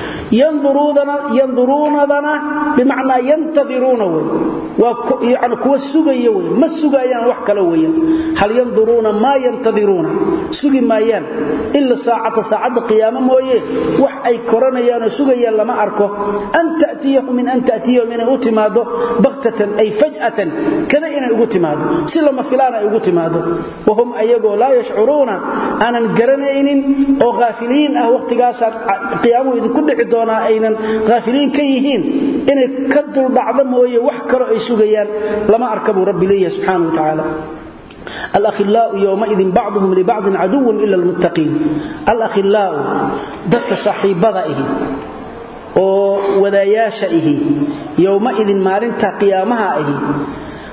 S2: ينظرون ذنا بمعنى ينتظرون يعني كو سغيه ما سغيان wax kala weeyaan hal yanzuruna ma yantadiruna sugi maayaan illa saacada qiyaamo mooye wax ay koranayaan sugayaan lama arko an ta'tiyahum min an ta'tiyahum min utimaado baghtatan ay faj'atan kada inay ugu timaado si lama filaan ay ugu timaado wahum ayago la yash'uruna anan garanaynin oo gaafiliin ah waqtigaas qiyaamo idinku dhici doona aynan gaafiliin ka yihiin inay ka dul dhacdo mooye wax kale ay sugayaan lama arkabu rabbi leeyahay subhanahu wa ta'ala الأخلاء يومئذ بعضهم لبعض عدو إلا المتقين الأخلاء دفع صاحب ضائه وذاياشئه يومئذ مارنتا قيامها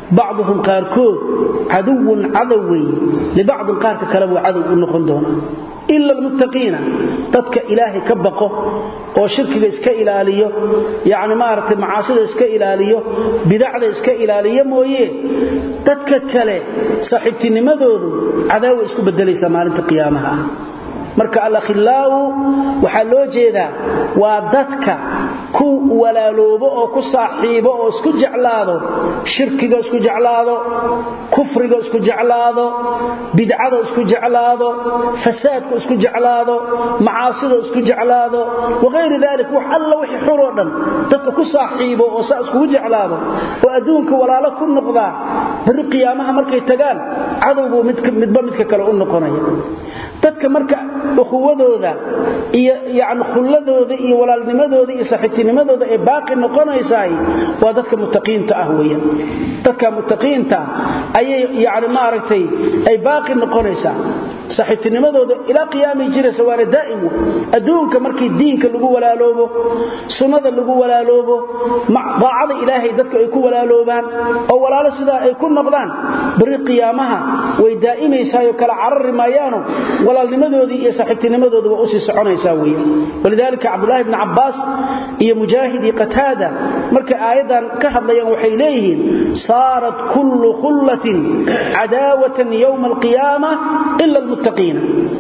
S2: بعضهم قاركود عدو عدوي لبعض قارك كلام عدو نقول دونا إلا المتقين تدك إلهي كبقه وشركه اسك إلاليه يعني مارت معاصي اسك إلاليه بدع اسك إلاليه مويه تدك كله صاحبتي نمدود عداوه اسku bedelaysa maalinta qiyaamaha marka al-khilaaw waxa loo jeedaa waa dadka ku walaaloobo oo ku saaxiibo oo isku jeclaado shirkiga isku jeclaado kufriga isku jeclaado bidcada isku jeclaado fasaadka isku jeclaado macaasida isku jeclaado وغير ذلك wax alla wixii xuroodan dadka ku saaxiibo oo saa isku jeclaado oo adduunka walaalo ku noqda bar qiyaamaha markay tagaan cadowgu midba midka kale u noqonaya dadka marka ukhuwadooda iyo yaani khulladooda iyo walaalnimadooda iyo saaxiibtinimadooda ee baaqi noqonaysay waa dadka muttaqiinta ah weeyaan dadka muttaqiinta ayay yaani ma aragtay ay baaqi noqonaysaa saaxiibtinimadooda ila qiyaamay jiraysa waa daa'im adduunka markii diinka lagu walaaloobo sunnada lagu walaaloobo daacada ilaahay dadka ay ku walaaloobaan oo walaalo sida ay ku noqdaan bari qiyaamaha way daa'imaysaa kala carari maayaano walaalnimadoodii iyo saaxiibtinimadooda waa u sii soconaysaa weeyaan walidaalika Abdullah ibn Abbas iyo Mujahid iyo Qatada marka aayadan ka hadlayaan waxay leeyihiin saarat kullu khullatin adawatan yawm al-qiyamah illa al-muttaqin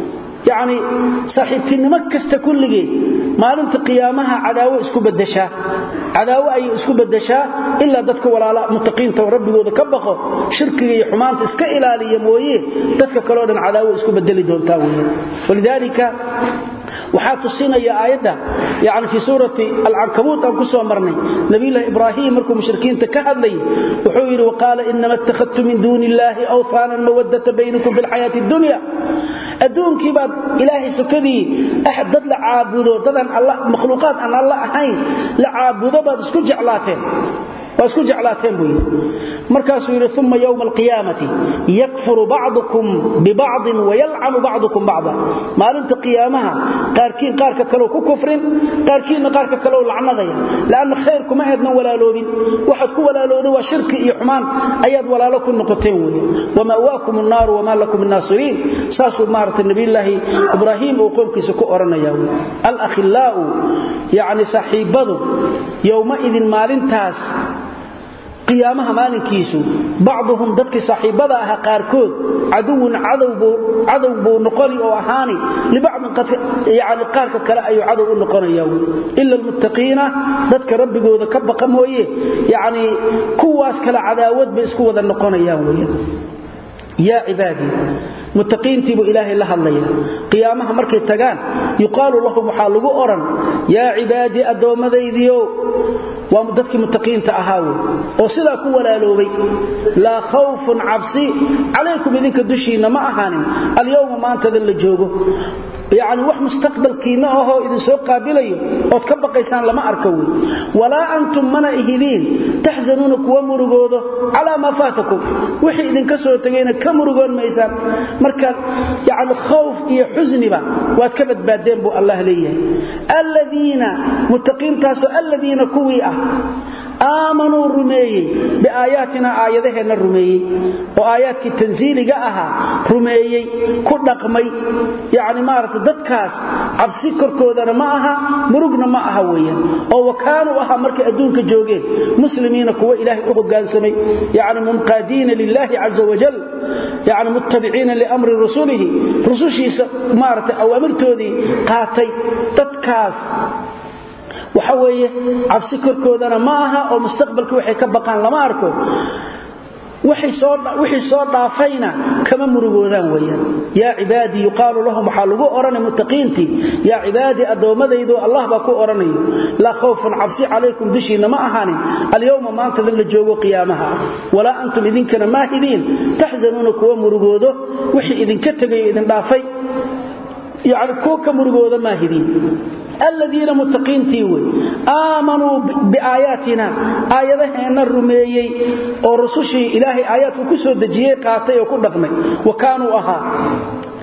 S2: يعني صاحبتنمك كستا كلغي maalinta qiyaamaha cadaawo isku badasha cadaawo ay isku badasha illa dadka walaala muttaqiinta rabbigooda ka baqo shirkiga iyo xumaanta iska ilaaliya mooyee dadka kale oo dhan cadaawo isku bedeli doontaa weeyaan walidaalika waxa tusinaya aayada yaani fi suurati al-ankabut aan ku soo marnay nabiga ibraahim markuu mushrikiinta ka hadlay wuxuu yiri waqala inma ittakhadtu min dunillahi awthanan mawaddata baynakum bil hayati ad-dunya adduunkii baad ilaahay sukadii ahad dad la caabudo dadan allah makhluuqaad aan allah ahayn la caabudo baad isku jeclaateen واسكو جعلاتين بوي مركاسو يري ثم يوم القيامة يكفر بعضكم ببعض ويلعن بعضكم بعضا ما لنت قيامها قاركين قارك كلو كفرين قاركين قارك كلو لعنضيا لأن خيركم أهدنا ولا لوبين وحدكم ولا لوبين وشرك يحمان أياد ولا لكم نقطين ومأواكم النار وما لكم الناصرين ساسو مارة النبي الله إبراهيم وقومك سكو أرنا يوم الأخلاء يعني صاحبه يومئذ مالنتاس قيامها مالكيسو بعضهم ددك صاحبها قاركود عدو بو نقلي او اهاني لبعض قد يعني قارك كلا اي عدو نقنيو الا المتقين ددك ربغودا كبقى مويه يعني كواس كلا عداوود باسكو ودا نقنيان ويه يا عبادي متقين تيبو إلهي الله الله قيامها مركي تغان يقال لهم حالغو أورن يا عبادي أدوم ذيذيو ومددك متقين تأهاو وصلا كولا لوبي لا خوف عبسي عليكم إذنك الدشين ما أهانين اليوم ما أنت ذل جوغو يعني وح مستقبل كيناه إذن سوق قابليه وتكبق إيسان لما أركوي ولا أنتم من إهلين تحزنونك ومرغوده على ما فاتكم وحي إذن كسروا تغينا كمرغون ميسان مركا يعني خوف إيه حزن با واتكبت بادين بو الله ليه الذين متقين تاسو الذين كويئة آمنوا الرميي بآياتنا آياتنا الرميي وآيات التنزيل جاءها رميي كل قمي يعني مارت ددكاس عبسي كركودنا معها مرقنا معها ويا أو وكانوا أها مرك أدونك جوجين مسلمين كوا إلهي أبو قاسمي يعني منقادين لله عز وجل يعني متبعين لأمر رسوله رسوشي مارت أو أمرتو ذي قاتي ددكاس وحويه عبسي كركودنا معها أو مستقبلك وحي كبقان لما أركو وحي صور ضافينا كما مرغودان ويان يا عبادي يقال لهم حالغو أراني متقينتي يا عبادي أدومديدو الله باكو أراني لا خوف عبسي عليكم دشين ما أهاني اليوم ما أنت ذل جوغو قيامها ولا أنتم إذن كان ماهدين تحزنونك ومرغودو وحي إذن كتغي إذن ضافي يعني كوكا مرغودو ماهدين الذين متقين تيوي آمنوا بآياتنا آياتنا الرميي ورسوشي إلهي آيات وكسو دجيه قاطي وكل رقمي وكانوا أها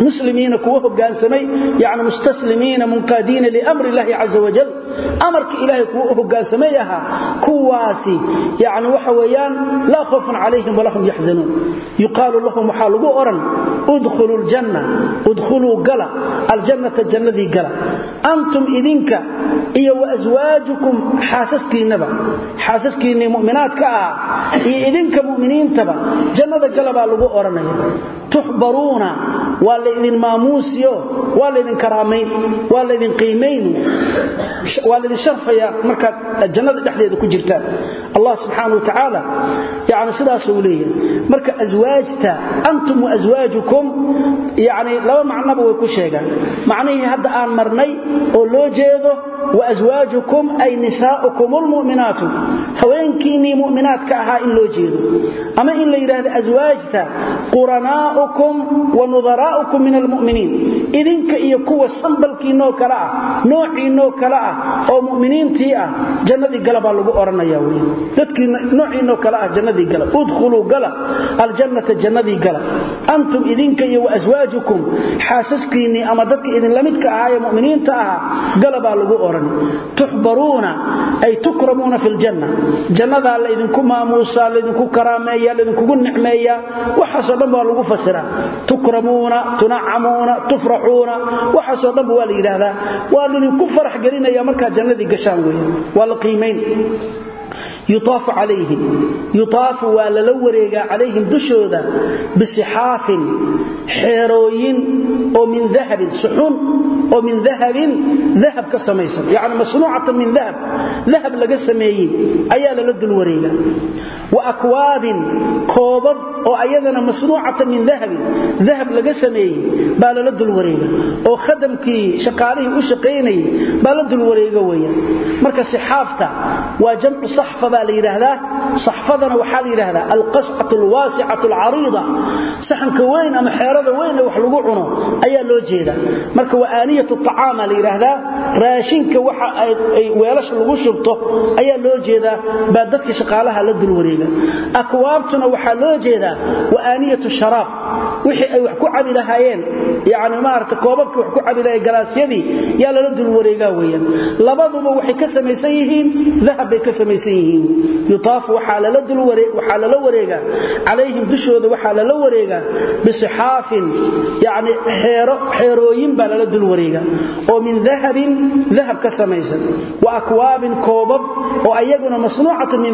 S2: مسلمين كوه قانسمي يعني مستسلمين منقادين لأمر الله عز وجل أمرك إلهي كوه قانسميها كواسي يعني وحويان لا خوف عليهم ولا هم يحزنون يقال لهم حالقوا أرن ادخلوا الجنة ادخلوا قلا الجنة الجنة قلا أنتم إذنك إيا وأزواجكم حاسسكي النبا حاسسكي إني مؤمنات كأ إذنك مؤمنين تبا جنة قلا بالقوا أرن تحبرون والذين ماموسيو والذين كرامين والذين قيمين والذين شرفيا مركا الجنة دحديده كجرتان الله سبحانه وتعالى يعني سدا سوليه مركا ازواجتا انتم وازواجكم يعني لو معنى بو ku sheegan macnaheedu hadda aan marnay oo loo jeedo وازواجكم اي نساؤكم المؤمنات haweenkiini mu'minaadka ahaa in loo jeedo ama in la yiraahdo azwaajta quranaa'ukum wa nudaraa'ukum min almu'minin idinka iyo kuwa sanbalkiino kala ah noociino kala ah oo mu'miniintii ah jannadii galaba lagu oranaya weey dadkii noociino kala ah jannadii gala udkhulu gala aljannata jannadii gala antum idinka iyo azwaajukum xaasaskiini ama dadka idin lamidka ah ee mu'miniinta ah galaba lagu oran tuhbaruna ay tukramuna fil janna jannada la idinku maamuusa la idinku karaameeya la idinku nicmeeya waxa soo dhan waa lagu fasiraa tukramuna tun'amuna tufrahuna waxa soo dhan waa la yiraahdaa waa la idinku farax gelinaya marka jannadii gashaan weeyaan waa la qiimeyn يطاف عليهم يطاف ولا لوريغا عليهم دشودا بصحاف حيروين او من ذهب صحون او من ذهب كسميسن يعني مصنوعه من ذهب لغا سميين ايا لا دلوريغا واكواب كوبر او ايدنا مصنوعه من ذهب لغا سميين با لا دلوريغا او خدمكي شقاليه او شقيني با لا دلوريغا ويان marka sixaafta waa jamcu صحفه baa la yiraahdaa صحفadana waxa la yiraahdaa alqas'atu alwasi'atu al'arida saxanka weyn ama xeerada weyn wax lagu cuno ayaa loo jeedaa marka waa aaniyatu ta'am la yiraahdaa raashinka waxa ay weelasha lagu shubto ayaa loo jeedaa baa dadka shaqaalaha la dul wareega akwaabtuna waxa loo jeedaa waa aaniyatu sharaab wixii ay wax ku cabi lahaayeen yaani maarta koobabka wax ku cabi lahaay galaasyadii yaa la dul wareegaa weeyaan labaduba waxay ka samaysan yihiin dahab bay ka samaysan yihiin يطاف وحال لا وريغا عليهم دشوده وحال لا وريغا بصحاف يعني حيروين بلا لا دل وريغا او من ذهب كسميسن واكواب كوبب او ايغنا مصنوعه من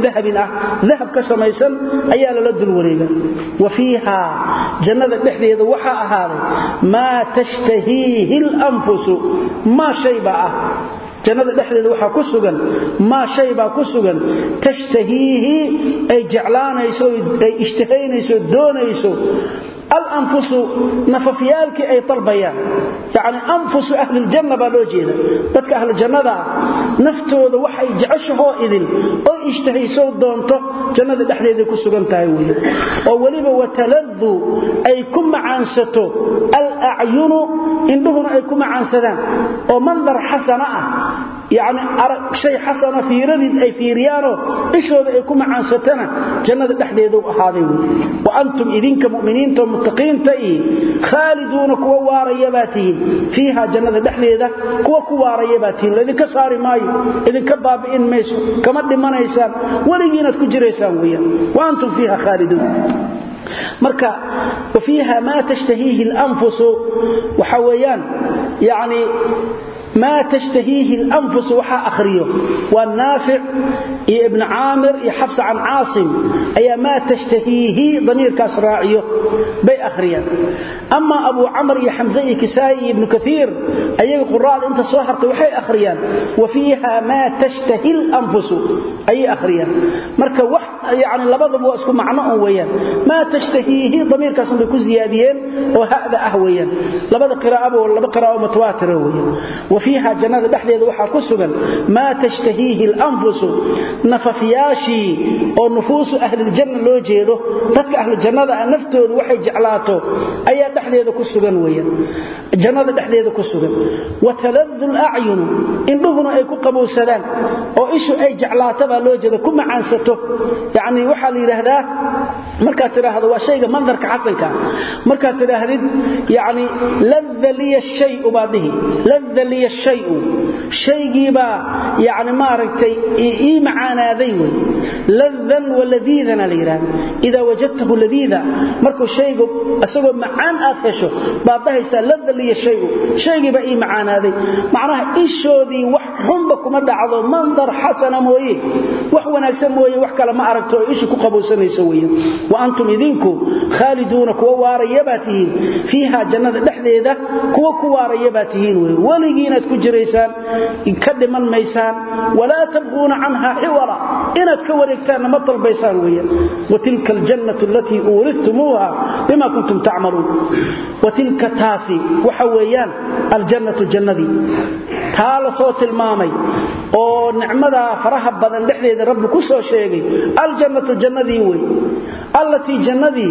S2: ذهب كسميسن ايا لا دل وريغا وفيها جنة دحديده waxa ahaaday ما تشتهيه الانفس ما شيء بقى jannada dhexdeeda waxa ku sugan ma shay ba ku sugan tashtahihi ay jeclaanayso ay ishtahaynayso doonayso الأنفس نففيالك أي طلبيان يعني أنفس أهل الجنة بالوجيدة تلك أهل الجنة نفتو ذا وحي جعشه إذن أو اشتهي سود دونته جنة الأحلية كسوغان تايوية أوليبا وتلذ أي كم عنسته الأعين إنهم أي كم عنسدان ومنظر حسنة يعني شيء حسن في ردد أي في ريانه إشهد أي كم عنستنا جنة الأحلية هذه وأنتم إذن كمؤمنين متقين تأي خالدون كواريباتهم فيها جنة الدحلية كواريباتهم لذي كسار ماي إذن كباب إن ميسو كمد من إيسان وليجينة كجريسان ويا وأنتم فيها خالدون مركا وفيها ما تشتهيه الأنفس وحويان يعني ما تشتهيه الأنفس وحا أخريه والنافع ابن عامر يحفظ عن عاصم أي ما تشتهيه ضمير كاسراعيه بي أخريا أما أبو عمر يحمزي كسائي ابن كثير أي قراء أنت صاحرت وحي أخريا وفيها ما تشتهي الأنفس أي أخريا مركا يعني لبضب واسكو معناه ويا ما تشتهيه ضمير كاسم بكو زيادين وهذا أهويا لبضب قراءة ولا بقراءة متواتر ويا وفي fiiha jannada dhaxdeeda waxa ku sugan ma tashtahihi al-anfus nafafiyaashi oo nufuus ahli janna loo jeedo dadka ahli jannada naftoodu waxay jeclaato ayaa dhaxdeeda ku sugan weeyaan jannada dhaxdeeda ku sugan wa taladdu al-a'yun indhuhuna ay ku qabowsadaan oo ishu ay jeclaato baa loo jeedo ku macaansato yaani waxa la yiraahdaa marka tiraahdo waa shayga mandarka xasanka marka tiraahdo yaani ladha li ash-shay'u baadihi ladha li ash-shay'u shaygiiba yaani ma aragtay ii macaanaaday way ladhan wa ladhiidana leeyahay ida wajadtahu ladhiida markuu shaygu asagoo macaan aad hesho baadahaysa ladha li ash-shay'u shaygiiba ii macaanaaday macnaha ishoodii wax xunba kuma dhacdo mandar xasana mooyee wax wanaagsan mooyee wax kale ma aragto ishu ku qabowsanayso weeyaan wa antum idinku khaliduna kuwa waarayabatihin fiiha jannada dhaxdeeda kuwa ku waarayabatihin waligiina ku jireysaan ka dhiman maysaan wala tabquna anha hiwara inad ka wareegtaan ma talbaysaan weeyaan wa tilka aljannatu allati urithumuha bima kuntum ta'malun wa tilka taasi waxa weeyaan aljannatu jannadi taala soo tilmaamay oo nicmada faraha badan dhaxdeeda rabbi ku soo sheegay aljannatu jannadi way allati jannadi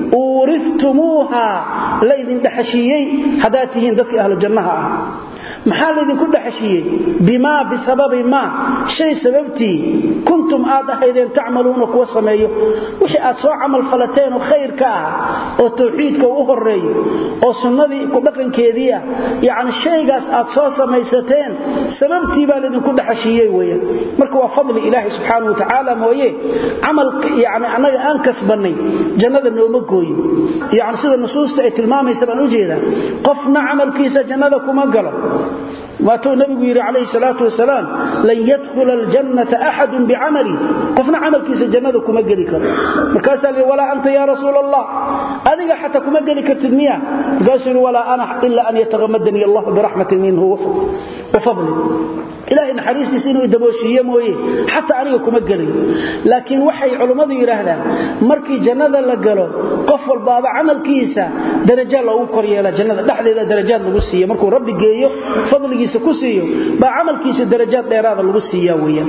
S2: urithumuha laydin dhaxashiyay hadaatihiin dadka ahlu jannaha ah maxaa laydin ku dhaxashiyay bima bisababi ma shay sababti kuntum aadahaydeen ta'maluuna kuwa sameeyo wixii aad soo amal falateen oo khayrka ah oo tawxiidka u horeeyo oo sunnadii ku dhaqankeedii ah yaani shaygaas aad soo samaysateen sababtii baa laydin ku dhaxashiyay weeyaan marka waa fadli ilaahi subhanahu wa ta'ala mooyee amal yaani anaga aan kasbanay jannada nooma gooyo yaani sida nusuusta ay tilmaamaysa baan u jeedaa qofna amalkiisa jannada kuma galo واتو النبي عليه الصلاه والسلام لن يدخل الجنه احد بعمله قفنا عملك في الجنه كما غلي كر مكاسل ولا انت يا رسول الله اديك حتى كما غلي كتدميا قال ولا انا الا ان يتغمدني الله برحمه منه وفضل إلهي نحريسي سينو إدبوشيه مويه حتى أنيو كما قلي لكن وحي علماء يراهدان مركي جنة لقلو قفل بابا عمل كيسا درجات لو قريه لا جنة دحد إلى درجات لغسية مركو ربي قيو فضل كيسا كسيو با عمل كيسا درجات لإرادة لغسية ويا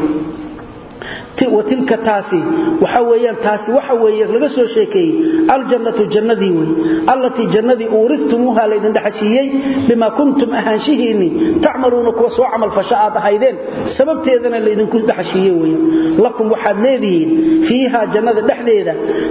S2: وتلك تاسي وحويان تاسي وحويان laga soo sheekay aljannatu jannadi way allati jannadi urithumuha laydin dhaxashiyay bima kuntum ahanshihiini ta'maluna kuwa soo amal fashaad haydeen sababteedana laydin ku dhaxashiyay way lakum waxaad leedihiin fiiha jannada dhaxdeeda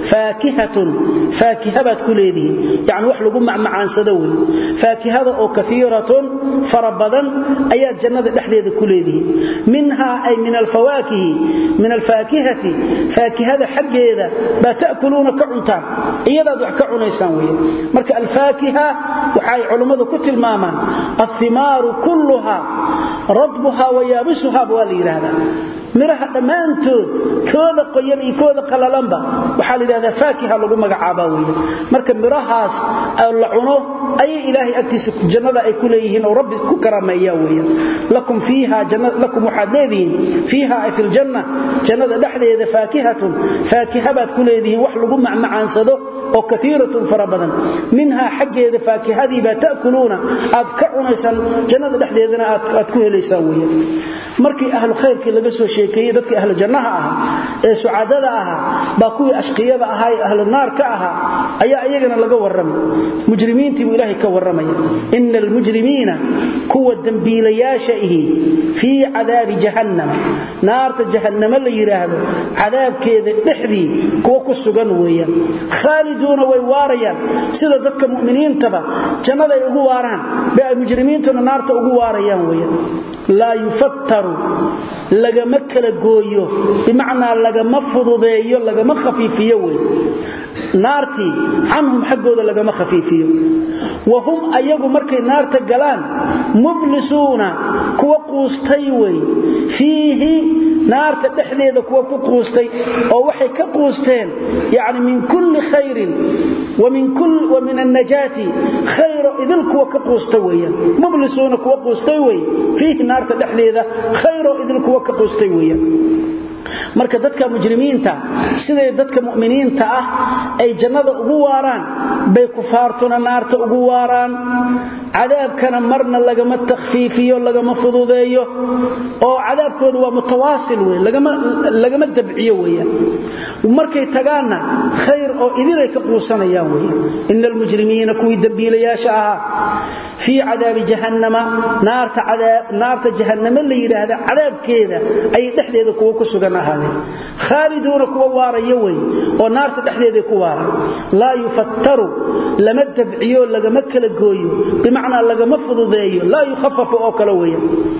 S2: faakihabat kuleedihiin yaani wax lagu macmaansado way faakihada oo kathiiratun farabadan ayaa jannada dhaxdeeda kuleedihiin minha ay min alfawaakihi من الفاكهة فاكهة حقيدة بتأكلون كعنتان إيضا دعك عنيسان ويه مرك الفاكهة وحاي علماء كتل ماما الثمار كلها رطبها ويابسها بوالي هذا miraha dhamaantood kooda qoyan iyo kooda qalalanba waxa la yiraahdaa faakiha lagu magacaabo weeye marka mirahaas la cuno ay ilaahi agtiisa jannada ay ku leeyihiin oo rabbi ku karameeya weeye lakum fiiha jannat lakum waxaadeen fiiha ay fil janna jannada dhaxdeeda faakihabat ku leeyihiin wax lagu macmaansado oo kathiiratun farabadan minha xageeda faakihadii ba taakuluuna aad ka cunaysan jannada dhaxdeedana aad ku helaysaa weeye markii ahlu khayrkii laga soo sheekay dadka ahlu jannaha ah ee su'aadada ah ba kuwi ashqiyada ah ay ahlu naar ka ah ayaa ayagana laga waramay mujrimiintii ilaahay ka waramay innal mujrimiina kuwa dambiilayaashihi fi cadaab jahannam naarta jahannam la yiraahdo cadaabkeeda dhixdii kuwa ku sugan weeyaan khaliduna way waarayaan sida dadka muuminiintaba jannada ay ugu waaraan bay mujrimiintuna naarta ugu waarayaan weeyaan la yufattaru lagama kala gooyo bimaana lagama fududeeyo lagama khafiifiyo way naarti anhum xaqooda lagama khafiifiyo wahum ayagu markay naarta galaan mublisuna kuwa quustay way fiihi naarta dhexdeeda kuwa ku quustay oo waxay ka quusteen yaani min kulli khayrin wa min an-najati khayru idil kuwa ka quustay weeyaan mublisuna kuwa quustay way fiihi naarta dhexdeeda khayru idil kuwa ka quustay weeyaan marka dadka mujrimiinta sida dadka muuminiinta ah ay jannada ugu waaraan bay kufaartuna naarta ugu waaraan cadaabkana marna lagama takhfiifiyo lagama fududeeyo oo cadaabkoodu waa mutawaasil weey lagama dabciyo weeyaan markay tagaana khayr oo idinay ka quusanayaan weeyaan innal mujrimiina kuwi dambiilayaasha ah fi cadaab jahannama naarta jahannama la yiraahdo cadaabkeeda ay dhexdeeda kuwa ku sugan ahaadeen khaaliduuna kuwa waaraya weey oo naarta dhexdeeda ku waaran la yufattaru lama dabciyo lagama kala gooyo bimaana lagama fududeeyo la yukhaffafu oo kala weeyaan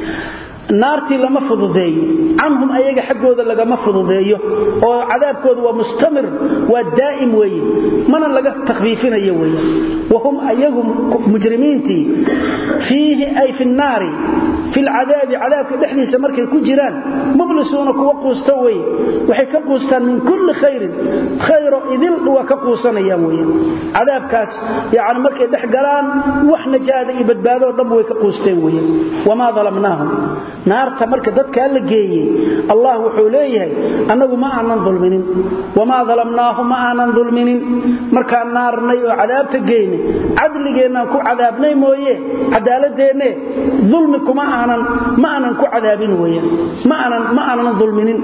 S2: naartii lama fududeeyo canhum ayaga xaggooda lagama fududeeyo oo cadaabkoodu waa mustamir waa daa'im weeye mana laga takhfiifinayo weeye wahum ayagu mujrimiintii fiihi ay fi naari fi alcadaab cadaabka dhexdiisa markay ku jiraan mublisuuna kuwa quusta weeye waxay ka quustaan min kulli khayro idil waa ka quusanayaan weeye cadaabkaas yaani markay dhex galaan wax najaada iyo badbaado dhan way ka quusteen weeye wama dalamnaahum naarta marka dadka la geeyay Allah wuxuu leeyahay anagu ma aanan dulminin wama dalamnaahum ma aanan dulminin marka naarnay oo cadaabta geeyay adligeena ku cadaabnay mooye cadaaladeena dulmi kuma aanan ku cadaabin weeye ma aanan dulminin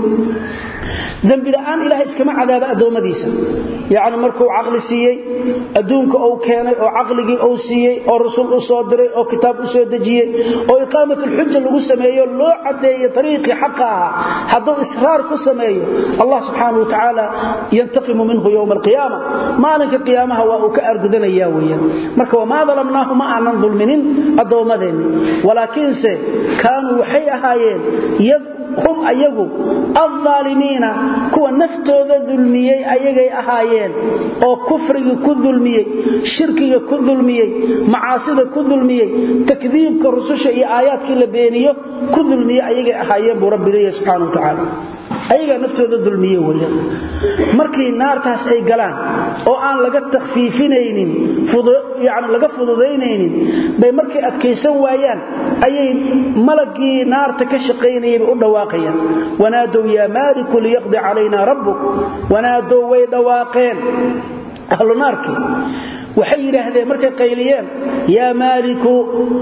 S2: dambi la'aan ilaahay iskama cadaaba adoomadiisa yaani markuu aqli siiyay adduunka oo keenay oo aqligii oo siiyay oo rasuul u soo diray oo kitaab u soo dajiyay oo iqaamatu hujja lagu sameeyo loo cadeeyo tariiqi xaqa haduu israar ku sameeyo Allah subhanahu wa ta'ala yantaqimu minhu yawm al-qiyamah maalinka qiyaamaha waa uu ka argudanaya weeyaan marka wama dalamnaahu ma aanan dulminin adoomadeena walaakiinse kaanu waxay ahaayeen hum ayagu الظالمين kuwa naftooda dulmiyay ayagay ahaayeen oo kufriga ku dulmiyay shirkiga ku dulmiyay macaasida ku dulmiyay takdiibka rususha iyo aayaadkii la beeniyo ku dulmiyay ayagay ahaayeen buu rabbi subhanahu wa ta'ala ayaga naftooda dulmiyay weeyaan markii naartaas ay galaan oo aan laga takhfiifinaynin yaani laga fududeynaynin bay markii adkaysan waayaan ayay malagii naarta ka shaqeynayay u dhawaaqayaan wanaadu ya malik liyaqdi alayna rabbuk wanaadu way dhawaaqeen ahlu naarki waxay yiraahdeen markay qayliyeen ya maliku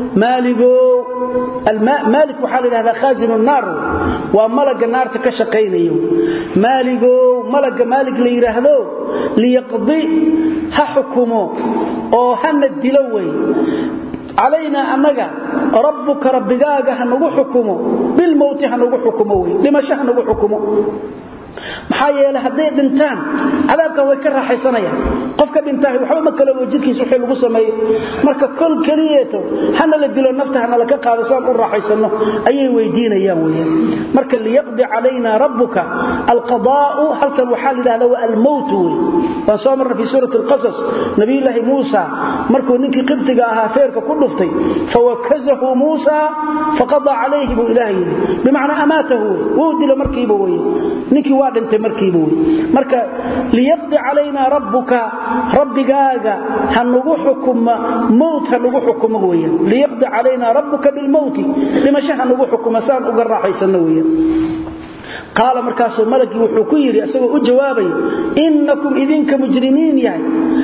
S2: malik waxa la yiraahdaa khazin an-nar wa malaga naarta ka shaqeynayo malaga malik la yiraahdo liyaqdi ha hukumo oo hana diloway علينا أنك ربك ربك هنغو حكمه بالموت هنغو حكمه لماذا هنغو حكمه maxaa yeelay haday dhintaan cadaabka way ka raaxaysanayaan qofka dhintaa waxa ma kala wajidkiisa wixii lagu sameeyo marka kol kaliyeeto hana la dilo nafta hana la ka qaadasaan u raaxaysano ayay weydiinayaan weeyaan marka liyaqdi alayna rabbuka alqadaa'u halkan waxa lidahda waa almawt wa soomarna fi suurat alqasas nabiyullaahi muusa markuu ninkii qibtiga ahaa feerka ku dhuftay fawakazahu muusa faqada alayhi bi ilaahi bimaana amaatahu wuu dilo markiiba weeyaan ninkii waa dhintay markiiba marka liyaqdi alayna rabbuka rabbigaaga hanugu xukuma mawt hanugu xukuma weeyaan liyaqdi alayna rabbuka bil mawt lima shahanugu xukuma saan uga raaxaysano weeyaan قال مركز الملك وحكيري أسوأ جوابي إنكم إذنك مجرمين يعني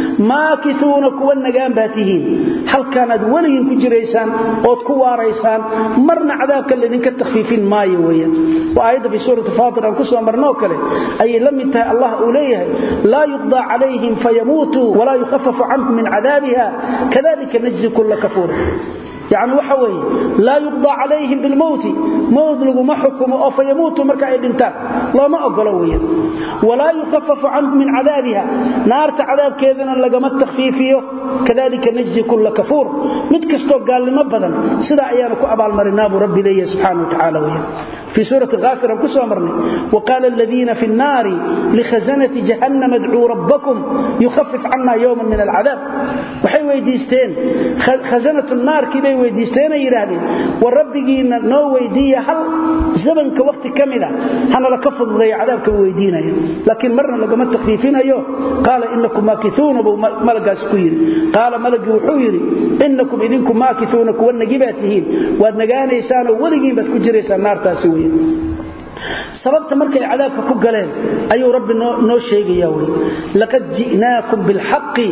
S2: ماكثونك والنقام باتهين هل كانت ولي كجريسان أو تكوى ريسان مرنا عذابك الذين كالتخفيفين ما يويا وآيضا في سورة فاطر أنكسوا مرنوك له أي لم ينتهي الله أوليه لا يقضى عليهم فيموتوا ولا يخفف عنهم من عذابها كذلك نجزي كل كفور يعني وحوي لا يقضى عليهم بالموت موت لو ما حكم او فيموتوا marka ay dhintaan lama ogoloween wala yukhaffafu anhum min adabiha naarta adaabkeedana lagama takhfiifiyo kadalika najzi kull kafur mid kasto gaalnimo badan sida ayaan ku abaal marinaa rabbi leeyahay subhanahu wa ta'ala في سورة الغافر كسو أمرني وقال الذين في النار لخزنة جهنم ادعوا ربكم يخفف عنا يوما من العذاب وحي ويديستين خزنة النار كده ويديستين يرادي والربقين نو ويدية هل زمن كوقت كاملة هنا لكفض ذي عذابك ويدينا لكن مرنا لقم التخفيفين أيوه قال إنكم ماكثون ملقى سكوير قال ملقى وحويري إنكم إذنكم ماكثون كوانا جباتهين وأنقاني سانوا ولقين بتكجري سان نار تاسوي sababta markay cadaabka ku galeen ayuu rabbi noo sheegaya way laqad ji'naakum bil haqqi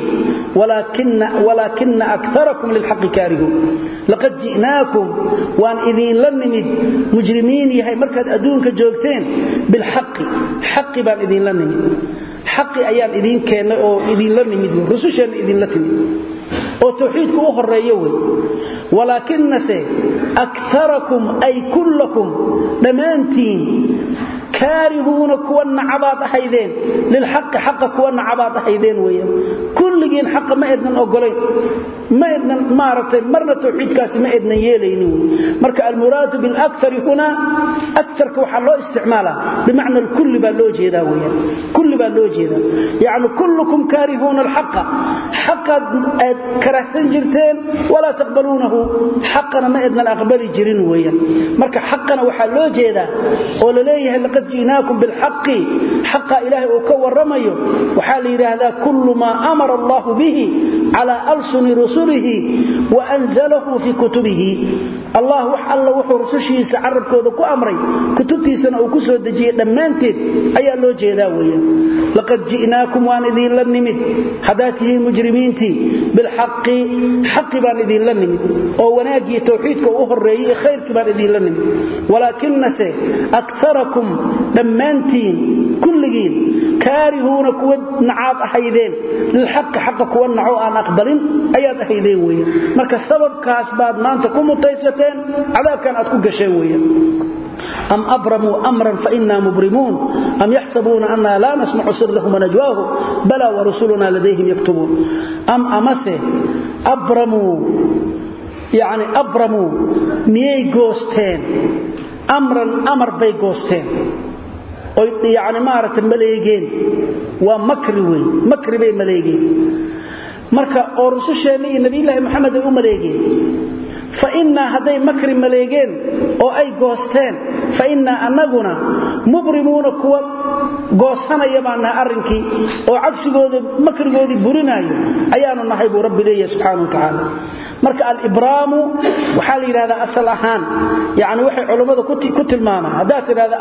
S2: walakinna aktharakum lil haqqi kaarihun laqad ji'naakum waan idin lanimid mujrimiin yahay markaad adduunka joogteen bil haqqi baan idin lanimid haqqi ayaan idin keenay oo idin lanimid rusushan idin la timid oo tawxiidku u horeeyo way walakinna aktharakum ay kullakum damaantiin كارهون كون عباد أحيدين للحق حق كون عباد أحيدين ويا كلين حق ما إذن أقولين ما إذن مارتين مرة توحيد كاس ما إذن يلينون مركا المراد بالأكثر هنا أكثر كوحلو استعماله بمعنى الكل بالوجه ذا ويا كل بالوجه ذا يعني كلكم كارهون الحق حق كرهسن جرتين ولا تقبلونه حقنا ما إذن أقبل جرين ويا مركا حقنا وحلوجه ذا ولا ليه لقد جئناكم بالحق حق إلهي وكور رميه وحال هذا كل ما أمر الله به على ألسن رسله وأنزله في كتبه الله وحال وحو رسوشه سعرب كودكو أمري كتبتي سنة وكسو دجي دمانتين أي الله جيداوية لقد جئناكم واندين لنمت حداته مجرمينتي بالحق حق باندين لنمت وناجي توحيدك وأخر رأيه خيرك باندين لنمت ولكن أكثركم دمانتين كلين كارهون كود نعاد أحيدين للحق حق كود نعو أن أقبلين أياد أحيدين ويا مركز سبب كاس بعد ما أنت كم متيستين عذاب كان أتكون قشيوية أم أبرموا أمرا فإنا مبرمون أم يحسبون أننا لا نسمع سرهم ونجواهم بلى ورسولنا لديهم يكتبون أم أمثه أبرموا يعني أبرموا ميي قوستين أمر بي قوستين يعني مارة ملايقين ومكر بي ملايقين مركا ورسوشيني نبي الله محمد ملايقين فإنا هذي مكر ملايقين أو أي قوستين فإنا أنقنا مبرمون كوا قوستنا يبعنا أرنكي وعكس مكر قوذي برناي أيانا نحيب رب لي سبحانه وتعالى marka al-ibraamu waxa la yiraahdaa asal ahaan yaani waxay culimadu ku tilmaamaan hadaa tiraahdo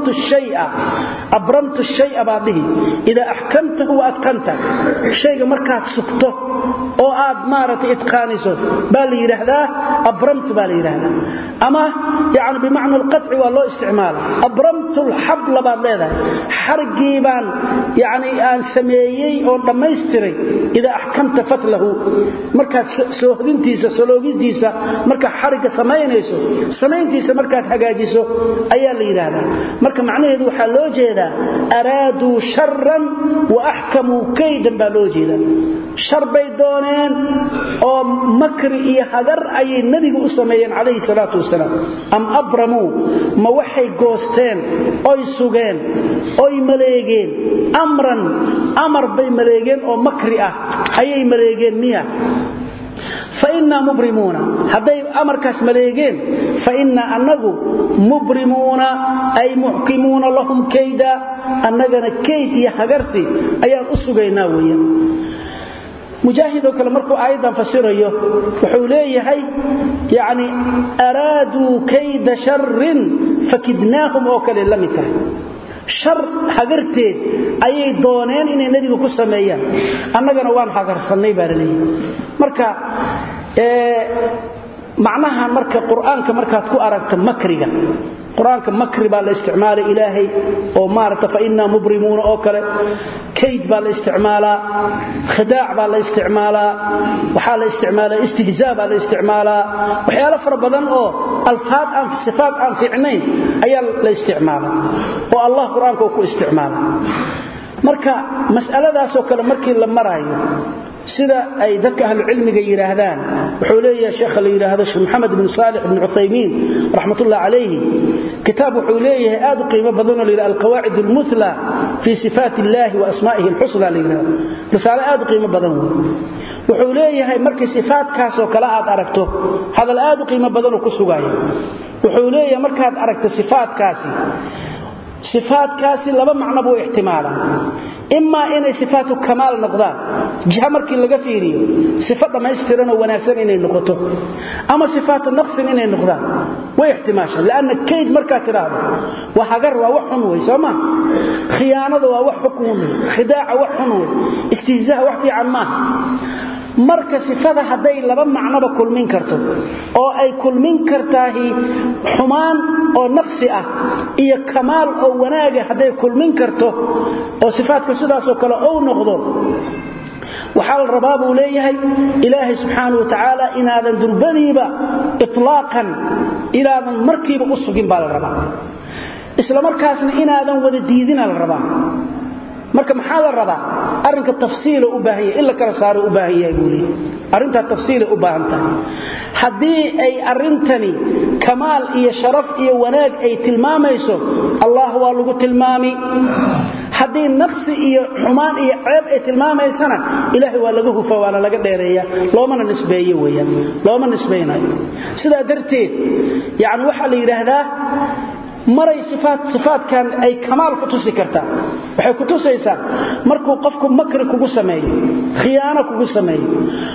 S2: abramtu shay'a baadihi ida ahkamtahu wa atqanta shayga markaad sugto oo aad maarata itqaaniso baa la yiraahdaa abramtu baa la yiraahdaa ama yaani bimaana al-qat'i wa loo isticmaalo abramtu al-habla baa leedahay xargiiban yaani aan sameeyay oo dhameystiray ida ahkamta fatlahu markaad soo hodinti sologidiisa marka xariga sameeynayso sameeyntiisa markaad hagaajiso ayaa la yiraahdaa marka macnaheedu waxa loo jeedaa araadu sharran wa ahkamu kaydan baa loo jeedaa shar bay dooneen oo makri iyo hadar ay nabiga u sameeyeen calayhi salaatu wasalaam am abramu ma waxay goosteen oo sugeen oo maleegeen amar bay maleegeen oo makri ah ayay maleegeen miya فإنا مبرمون هذي أمر كاس مليجين فإنا أنه مبرمون أي محكمون لهم كيدا أننا كيد يحجرتي أي أسوجينا ويا مجاهد وكلامركو أيضا فسره وحوليه هي يعني أرادوا كيد شر فكدناهم وكل لمته shar hagarteed ayay dooneen inay nabiga ku sameeyaan annagana waan hagarsanay baaranay marka macnaha marka quraanka markaad ku aragto makriga quraanka makri baa la isticmaalay ilaahay oo maarta fa inna mubrimuuna oo kale kayd baa la isticmaalaa khidaac baa la isticmaalaa waxa la isticmaalaa istihzaa baa la isticmaalaa waxyaalo fara badan oo alfaad aan sifaat aan fiicnayn ayaa la isticmaalaa oo Allah quraanka ku isticmaala marka mas'aladaas oo kale markii la maraayo sida ay dadka ahlu cilmiga yiraahdaan wuxuu leeyahay sheekh la yiraahdo Sheikh Muhammad ibn Salih ibn Uthaymeen rahmatullah alayhi kitaab wuxuu leeyahay aad u qiimo badan oo leeyahay al-qawaa'id al-muthla fi sifat Allah wa asmaa'ihi al-husna leeyahay risaala aad u qiimo badan wuxuu leeyahay markii sifaatkaas oo kala aad aragto hadal aad u qiimo badan oo ku sugaya wuxuu leeyahay markaad aragto sifaatkaasi sifaadkaasi laba macno buu ihtimaalaan imma inay sifaatu kamaal noqdaan jiha markii laga fiiriyo sifad dhamaystiran oo wanaagsan inay noqoto ama sifaatu naqsin inay noqdaan way ihtimaasha laana kayd marka tiraado waxa gar waa wax xun way sooma khiyaanada waa wax xukun khidaaca wax xun way istihzaa wax fiican ma marka sifada haday laba macnaba kulmin karto oo ay kulmin kartaahi xumaan oo naqsi ah iyo kamaal oo wanaaga haday kulmin karto oo sifaadka sidaas oo kale oo noqdo waxa la rabaa buu leeyahay ilaahi subhanahu wa ta'ala inaadan durbadiiba itlaqan ilaadan markiiba u sugin baa la rabaa isla markaasna inaadan wada diidin la rabaa marka maxaa la rabaa arinka tafsiil u baahiye illa kala saaro u baahiye guuli arinta tafsiil u baahanta hadii ay arintani kamaal iyo sharaf iyo wanaag ay tilmaamayso Allah waa lagu tilmaami hadii naqsi iyo xumaan iyo ceeb ay tilmaamaysana ilaahi waa lagu hufawaana laga dheereeya loomana nisbeeyo weeyaan looma nisbeynayo sida darteed yaani waxa la yiraahdaa maray sifaadkan ay kamaal ku tusi kartaa waxay ku tusaysaa markuu qofku makri kugu sameeyo khiyaano kugu sameeyo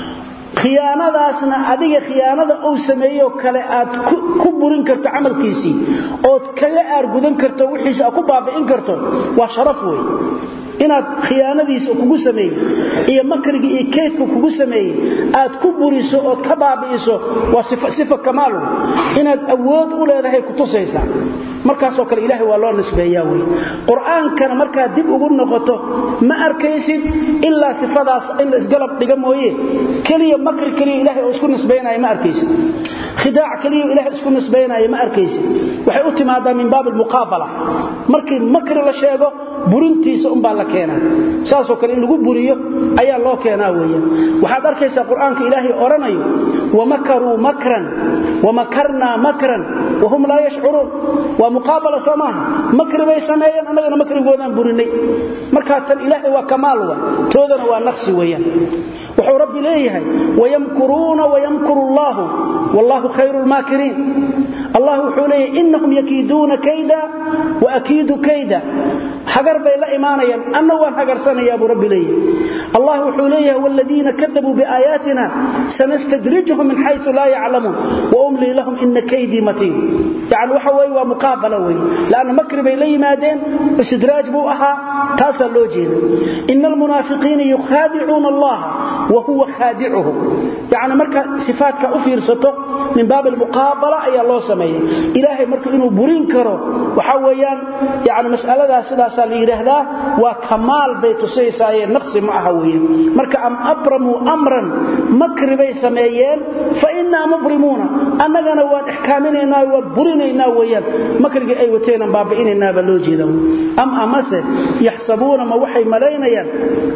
S2: khiyaanadaasna adiga khiyaanada uu sameeyo kale aad ku burin karto amalkiisi oo kaga aargudan karto wixiisa ku baabi'in karto waa sharaf weey inaad khiyaanadiisa kugu sameeyo iyo makriga iyo keedka kugu sameeyo aad ku buriso oo ka baabi'iso waa sifa kamaal inaad awood u leedahay ku tusaysaa markaas oo kale ilaahay waa loo nisbeeyaa way quraankana marka dib ugu noqoto ma arkaysid illa sifadaas in isgalab dhiga mooyee kaliya makri kaliya ilaahay oo isku nisbeeynaa ma arkaysid khidaac kaliya ilaahay isku nisbeeynaa ma arkaysid waxay u timaadaa min baab al-muqabala markii makri la sheego burintiisa baa la keenaa saasoo kale in lagu buriyo ayaa loo keenaa weeyaan waxaad arkaysaa quraanka ilaahay oranayo wa makaru makran wa makarna makran wa hum la yash'urun wa muqabala samaa makri bay sameeyeen anagana makrigoodan burinay marka tan ilaahay waa kamaal waa toodana waa naqsi weeyaan wuxuu rabbi leeyahay wayamkuruna wayamkuru Allah wallahu khayrul makirin Allah wuxuu leeyahay innahum yakiduna kayda wa akidu kayda hagar bay la iimaanayaan anna waan hagarsanaya abu rabbi leeyahay Allah wuxuu leeyahay walladina kadabu biaayatina sanastadrijuhum min haythu la ya'lamun wa umli lahum inna kaydi matin yani waxa way waa muqabala way laana makri bay la yimaadeen istidraaj buu ahaa taas loo jeedo innal munafiqina yukhadi'una Allah wa huwa khadi'uhum yani marka sifaadka u fiirsato min baab al-muqabala ayaa loo sameeyay ilaahay marka inuu burin karo waxa weeyaan yani mas'aladaas sidaas la yiraahdaa waa kamaal bay tusaysaa naqsi ma aha weeyaan marka am abramu amran makri bay sameeyeen fa inna mubrimuna annagana waa ihkaaminayna waa burinayna weeyaan makriga ay wateen baabi'inayna ba loo jeedo am amase yahsabuna ma waxay malaynayaan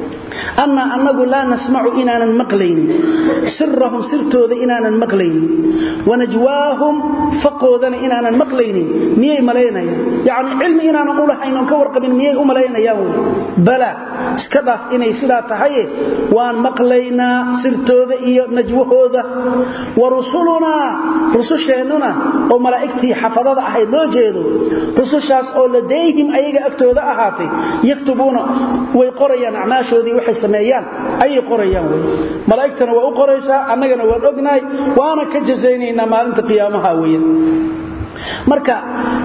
S2: anna annagu la nasma'u inanan maqlaynin sirrahum sirtooda inanan maqlaynin wa najwaahum faqoodana inanan maqlaynin miyay malaynayaan yaani ilmi inanan u lahayn oo ka warqabin miyay u malaynayaan bala iska daaf inay sidaa tahay waan maqlaynaa sirtooda iyo najwahooda wa rusuluna rususheenuna oo malaa'iktii xafadada ahay loo jeedo rusushaas oo ladeeyhim ayaga agtooda ahaatay yaktubuna way qorayaan acmaashoodii waxay sameeyaan ay qorayaan way malaa'iktana waa u qoraysaa annagana waan ognaay waana ka jazaynayna maalinta qiyaamaha weeyaan marka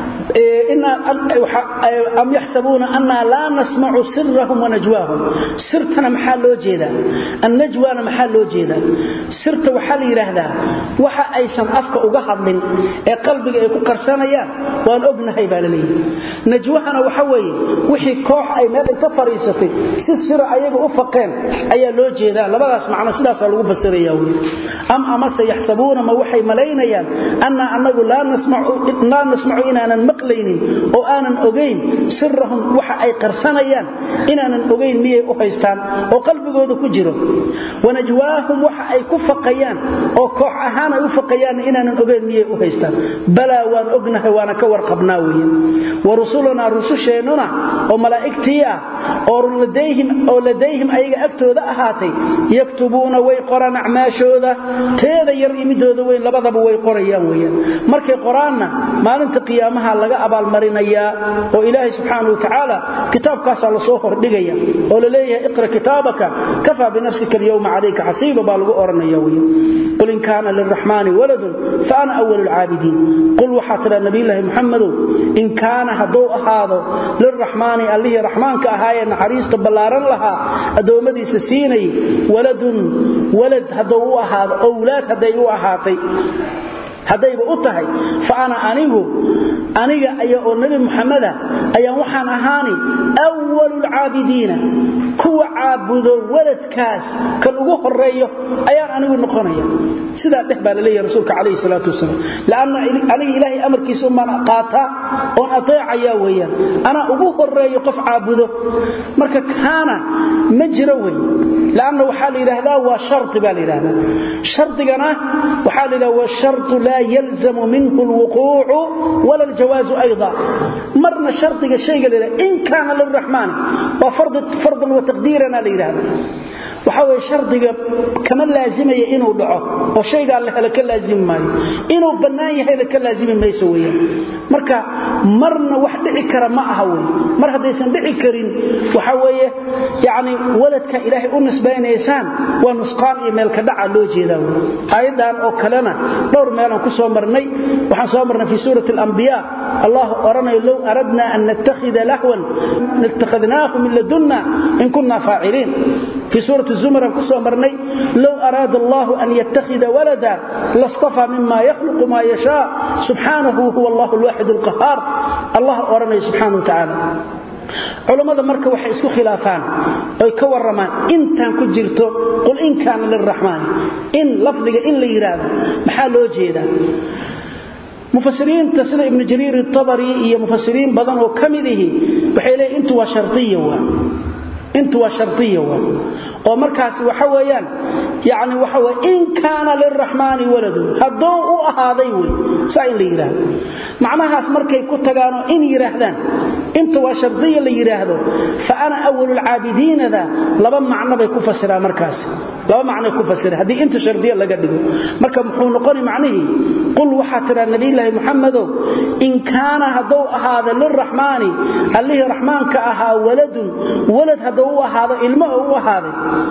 S2: am yahsabuna anna la nasma'u sirrahum wa najwaahum sirtana maxaa loo jeedaa an-najwana maxaa loo jeedaa sirta waxa la yiraahdaa waxa aysan afka uga hadlin ee qalbiga ay ku qarsanayaan waan ognahay baa la leeyahay najwahana waxa weeye wixii koox ay meel ka fariisatay si sir ayaga u faqeen ayaa loo jeedaa labadaas macna sidaas lagu fasirayaa am amasa yahsabuna ma waxay malaynayaan anna annagu la nasma'u inaanan maqlaynin oo aanan ogeyn sirrahum waxa ay qarsanayaan inaanan ogeyn miyay u haystaan oo qalbigooda ku jiro wanajwaahum waxa ay ku faqayaan oo koox ahaan ay u faqayaan inaanan ogeyn miyay u haystaan bala waan ognahay waana ka warqabnaa weeyaan wa rusuluna rususheenuna oo malaa'iktiya oo ladayhim ayaga agtooda ahaatay yaktubuna way qoran acmaashooda teeda yar imidooda way labadaba way qorayaan weeyaan markay qoraanna maalinta qiyaamaha laga abaalmarinaya oo ilaahay subhanahu wa ta'ala kitaabkaas la soo hordhigaya oo la leeyahay iqra kitaabaka kafa bi nafsika al-yawma 'alayka hasiba baa lagu oranaya way qul in kana lir-rahmani waladun fa ana awwalul 'abidin qul wa hatara nabiyullahi muhammad in kana hadu ahaado lir-rahmani allihi rahmanka ahaaye naxariista balaaran laha adoomadiisa siinay waladun walad hadu ahaado awlaad haday u ahaatay hadayba u tahay fa ana aniga ayaa nabi muhammada ayaa waxaan ahaani awwalul aabidiina kuwa aabudo waladkaas kan ugu horeeyo ayaan anigu noqonaya sida dhexbaa leeyahay rasuulka kaleey salaatu wasalaam laana aniga ilaahay amarkiisa ma qaata oo ateecaya weeyaan ana ugu horeeyo qof aabudo marka kaana ma jiro way laana waxa la yiraahdaa waa sharti baa la yiraahdaa shartigana waxa la yiraahdaa waa shartu la يلزم منه الوقوع ولا الجواز أيضا مرنا شرط شيء إن كان للرحمن وفرض وتقديرنا لإله وحاول شرط كمان لازم إنه دعوه وشيء قال لك لازم ما إنه بنايه لك لازم ما يسويه مركا مرنا واحد عكر معه مر هذا يسندع عكرين وحاول يعني ولدك إلهي أنس بين إنسان ونسقان إيميل كدع لوجه ذا أيضا أو كلنا دور ميلان كسو مرني وحن سو مرنا في سورة الأنبياء الله أرنا لو أردنا أن نتخذ لهوا نتخذناه من لدنا إن كنا فاعلين في سورة الزمر كسو مرني لو أراد الله أن يتخذ ولدا لاصطفى مما يخلق ما يشاء سبحانه هو الله الواحد القهار الله أرنا سبحانه وتعالى علماء marka waxay isku khilaafaan ay ka waramaan intaan ku jirto qul in kana lirrahman in lafdiga in la yiraahdo maxaa loo jeedaa mufassiriin sida ibn jarir at-tabari iyo mufassiriin badan oo kamidihi waxay leeyihiin intu waa shartiyya oo markaas waxa weeyaan yaani waxa way in kana lirrahman walad hadoo u ahaaday way saa in la yiraahdo macnahaas markay ku tagaano in yiraahdaan inta waa shartiyya la yiraahdo fa ana awwalul aabidiin da laba macno bay ku fasiraa markaas laba macno ku fasiraa hadii inta shartiyya laga dhigo marka muxuu noqon macnihi qul waxa tira nabiyullaahi muhammad in kana hadoo ahaada lirrahmani allihi rahmanka aha walad hadoo u ahaado ilmo u ahaaday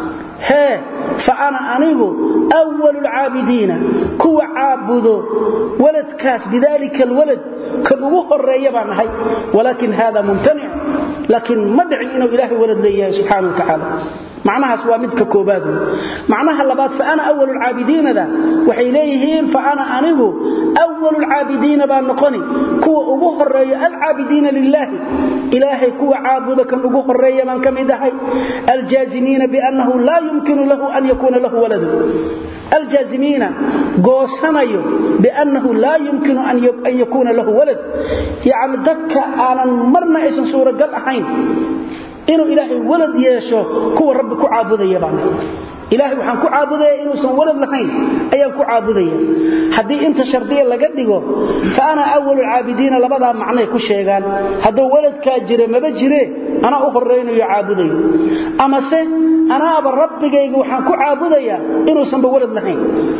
S2: فأنا أنيقو أول العابدين كو عابدو ولد كاس بذلك الولد كبوه الرئيبان هاي ولكن هذا ممتنع لكن مدعي إنه إله ولد ليه سبحانه وتعالى معناها سوى مدك كوباده معناها اللبات فأنا أول العابدين ذا وحيليهين فأنا أنيقو أول العابدين بانقني كو أبوه الرئي العابدين لله إلهي كو عابدك أبوه الرئي من كمدهي الجازمين بأنه لا يمكن له أن يكون له ولد الجازمين قوسنيو بأنه لا يمكن أن يكون له ولد يعني ذكى أنا مرنا إيسان سورة قال أحين إنه إلهي ولد يشو كو رب كو عابدية بعد إلهي وحان كو عابدية إنه سن ولد لحين أيام كو عابدية حدي انت شرطية لقدقه فأنا أول العابدين لبدا معنى كو شيغان هدو ولد كاجري مبجري أنا أخرين يعابدية أما سي أنا أبا ربك وحان كو عابدية إنه سن بولد لحين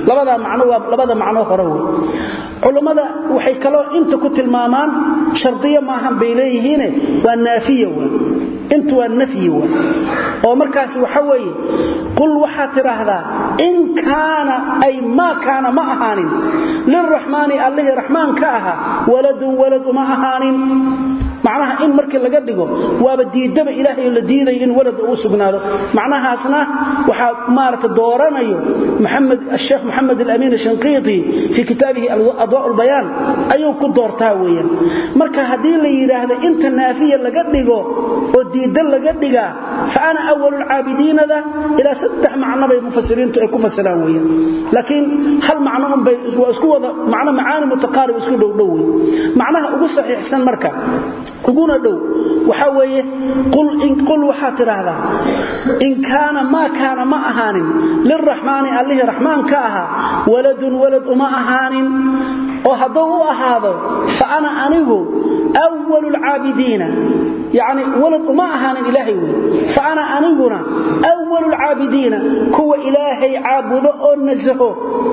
S2: لبدا معنى خروي علماء waxay kala inta ku tilmaamaan shardiyo ma ahan beeleeyeen waa naafiyo inta waa nafiyo oo markaas waxa weeye qul waxa tiraahdaa in kaana ay ma kaana ma ahaanin lirrahmani allahi rahmanka aha walad ma ahaanin macnaha in markii laga dhigo waaba diidaba ilaahay la diiday in walad uu sugnaado macnahaasna waxa maarta dooranayo Sheikh Muhammad al-Amin al-Shanqiti fi kitaabihi Adwa' al-Bayan ayuu ku doortaa weeyaan marka hadii la yiraahdo inta naafiya laga dhigo oo diidan laga dhiga fa ana awwalul aabidiin da ila saddex macno bay mufassiriintu ay ku fasiraan weeyaan laakiin hal macno bay isku wada macaani mutaqarrib isku dhow macnaha ugu saxiixsan marka كبونا دو وحاوية قل وحاتر إن كان ما أهان للرحمن الله رحمن كاها ولد ما أهان وهدوه هذا فأنا أنه أول العابدين يعني ولد ما أهان إلهي فأنا أنهنا أول العابدين كو إلهي عابده ونزهه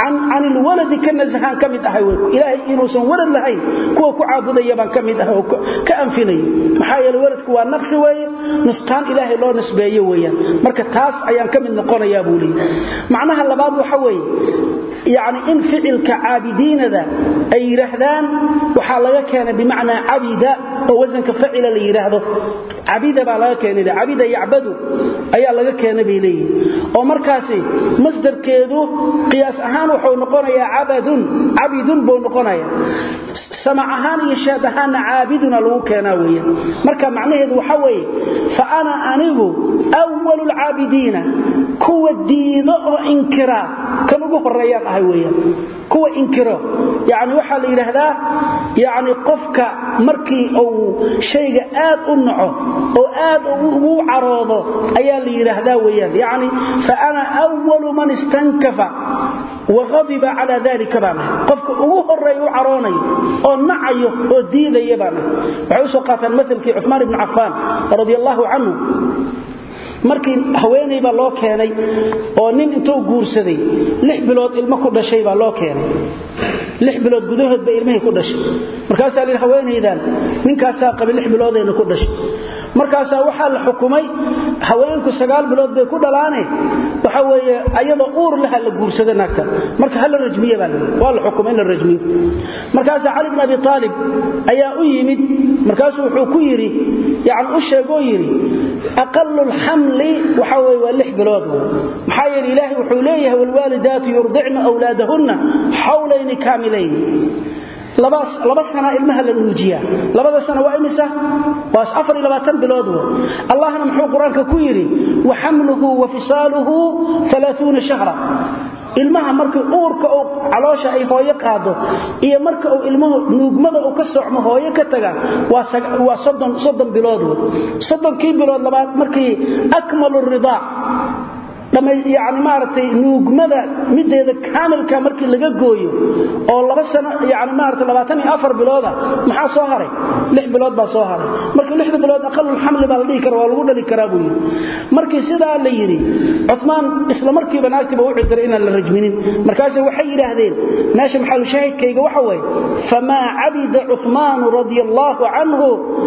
S2: عن الولد كنزهان كمد أهي إلهي إنه سن ولد لهين كوا كعابد يبان كمد أهي كأنفني محايا الولد كوا نقص ويا نسقان إلهي الله نسبيه ويا مركز تاس أيام كمد نقول يا بولي معناها اللباب وحوي يعني إن فعل كعابدين ذا أي رهدان وحالة كان بمعنى عبد ووزن كفعل لي رهده عبيد بقى كان إذا عبيد يعبدوا أي الله كان بيلي أو مركزي مصدر كيدو قياس أهان وحو نقول يا عبد بو نقول يا سمعهان يشابهان عابدنا لو كانويا مركا معناه وحوي فأنا أنيغو أول العابدين كو الدين وإنكرا كانوا الرياض هايويا كو إنكرا يعني وحال إلى هذا يعني قفك مركي أو شيء آد أنعه أو آد عراضه أيال إلى هذا ويا يعني فأنا أول من استنكف وغضب على ذلك بنا قفك أوه الرياض عراني أو نعيه أو دين يبنا وعوسو قاتل مثل في عثمان بن عفان رضي الله عنه markii haweenayba loo keenay oo nin intuu guursaday 6 bilood ilmo ku dhashay baa loo keenay 6 bilood gudahood bay ilmahay ku dhashay markaas ay haweenaydan ninkaas qabil 6 bilood ay ku dhashay markaas waxa la xukumay haweenku 9 bilood bay ku dhalaanay waxa weeye ayada uur laha la guursaday naagta marka hal rajmiye baa waa la xukumay la rajmiye markaas Ali ibn Abi Talib ayaa u yimid markaas wuxuu ku yiri yaani u sheego yiri aqallul hamli waxa weeye waa 6 bilood maxay ilaahi wuxuu leeyahay wal walidaatu yurdicna awlaadahunna hawlayn kaamilayn laba sana ilmaha la nuujiya labada sana waa imisa waa 24 bilood Allahna muxuu quraanka ku yiri wa hamluhu wa fisaluhu 30 shahra ilmaha marka uurka oo caloosha ay hooyo qaado iyo marka uu ilmuhu nuugmada uu ka socmo hooyo ka taga waa 30 bilood 30 bilood labaad markii akmalu ridaa lama yaani maartay nuugmada mideeda kaamilka markii laga gooyo oo 2 sano yaani maartay 24 bilooda maxaa soo haray 6 bilood baa soo haray markii 6 bilood aqalul hamli baa la dhigi karaa waa lagu dhali karaa buu markii sidaa la yiri Uthman isla markii banaagtiba uu cidiray in la rajminin markaas waxay yiraahdeen meesha maxal shaahidkayga waxa way fama abida Uthman radiyallahu anhu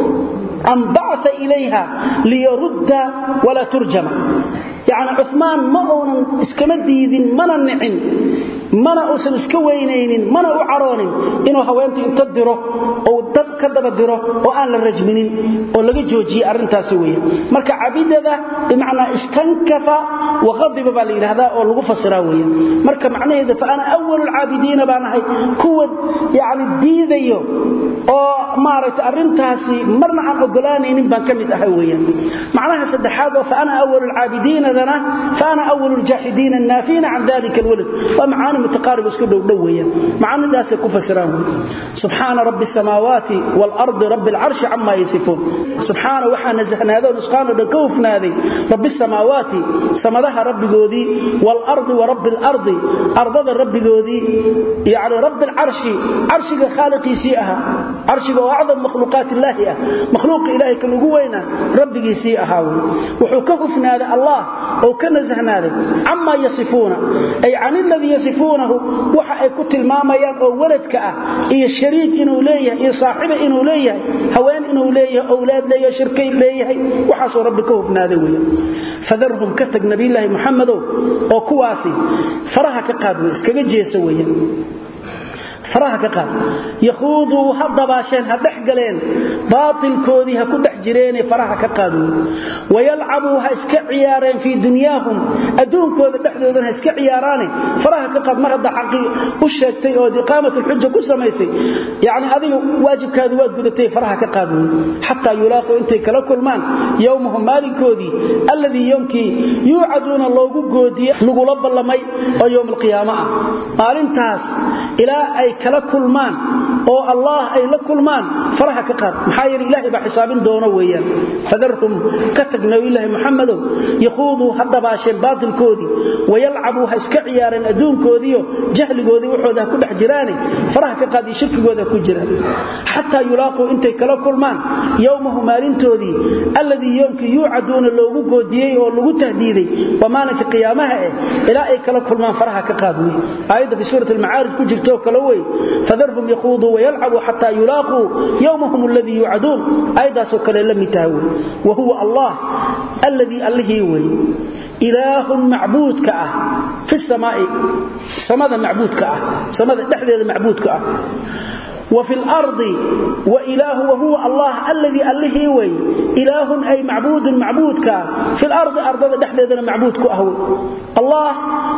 S2: am ba'atha ilayha liyurda wala turjama يعني عثمان ما أونا اسكمديدين منا النعن منا أوسن اسكوينين منا أعرانين إنه هوانتي انتدره أو كذب الدره أو آل الرجمين أو لقي جوجي أرنتا سوية مركا عبيد ذا بمعنى استنكف وغضب بالين هذا أو لغف السراوية مركا معنى هذا فأنا أول العابدين بانهي كود يعني الديذيو أو مارت أرنتا سي مرنا عن أقلانين بان كمت أحوية معناها سدحاده فأنا أول العابدين فأنا أول الجاحدين النافين عن ذلك الولد ومعاني متقارب اسكدوا دويا معاني ذا سيكفسراه سبحان رب السماوات والأرض رب العرش عما يصفون سبحان وحنا نزهنا هذا ونسقان ودكوفنا هذه رب السماوات سمدها رب جودي والأرض ورب الأرض أرض الرب جودي يعني رب العرش عرشك خالقي سيئها عرشك وأعظم مخلوقات الله مخلوق إلهي كالقوينة ربك سيئها وحكفنا هذا الله أو كنزهنا ذلك عما يصفون أي عن الذي يصفونه وحا كنت الماميان أو ولدك إيا الشريك إنه ليه إيا صاحب إنه ليه هوان إنه ليه أولاد ليه شركين ليه وحاسوا ربك وابنا ذويا فذرهم كتك نبي الله محمد أو كواسي فرها كقادوا اسكبجي سويا faraha ka qaad yaquudu hadabashan hadxgaleen baatil koodi ha ku dhaxjireen faraha ka qaado wayalcabu ha iska ciyaareen fi dunyahum aduunkooda dhaxdooda ha iska ciyaaraan faraha ka qaad marada xaqi u sheegtay oo iqaamatu hujja ku sameeyay yaani adiga waajibkaadu waad gudatay faraha ka qaado hatta yulaaqo intay kala kulmaan yawmuhum maalinkoodi alladhi yawmki yu'aduna loogu goodiye lagu la ballamay oo yawm alqiyaamaah maalintaas ilaa ay kala kulmaan oo Allah ay la kulmaan faraha ka qaad maxaa yeelay ilaahay ba xisaabin doono weeyaan fadarhum katagna ilaahay muhammadow yaquudu hadda baasheen baadilkoodii wayalcabu iska ciyaareen adduunkoodiyo jahligoodii waxooda ku dhex jiraan faraha ka qaad shirkigooda ku jiraan hatta yulaaqu intay kala kulmaan yawmahu maalintoodii alladii yawmki yu'aduna loogu goodiyay oo lagu tahdiiday maalinka qiyaamaha ilaa ay kala kulmaan faraha ka qaad aayada fi suurat al-ma'aarij ku jirto kala way fadarhum yaquudu wayalcabu hatta yulaaqu yawmahum alladhi yu'adun aayadaasoo kale la mitaawo wa huwa Allah alladhi alladhi way ilaahun macbuudka ah fi samaa'i samada macbuudka ah samada dhexdeeda macbuudka ah وفي الأرض وإله وهو الله الذي أله وي إله أي معبودك في الأرض أرض دحدنا معبودك أهو الله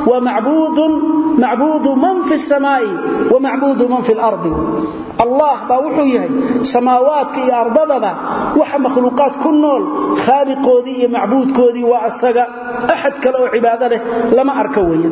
S2: ومعبود من في السماء ومعبود من في الأرض الله باوحيه سماوات يا أرض ذا وح مخلوقات كنول خالق كودي معبود كودي وأسجى أحد كلو عبادته لما أركويه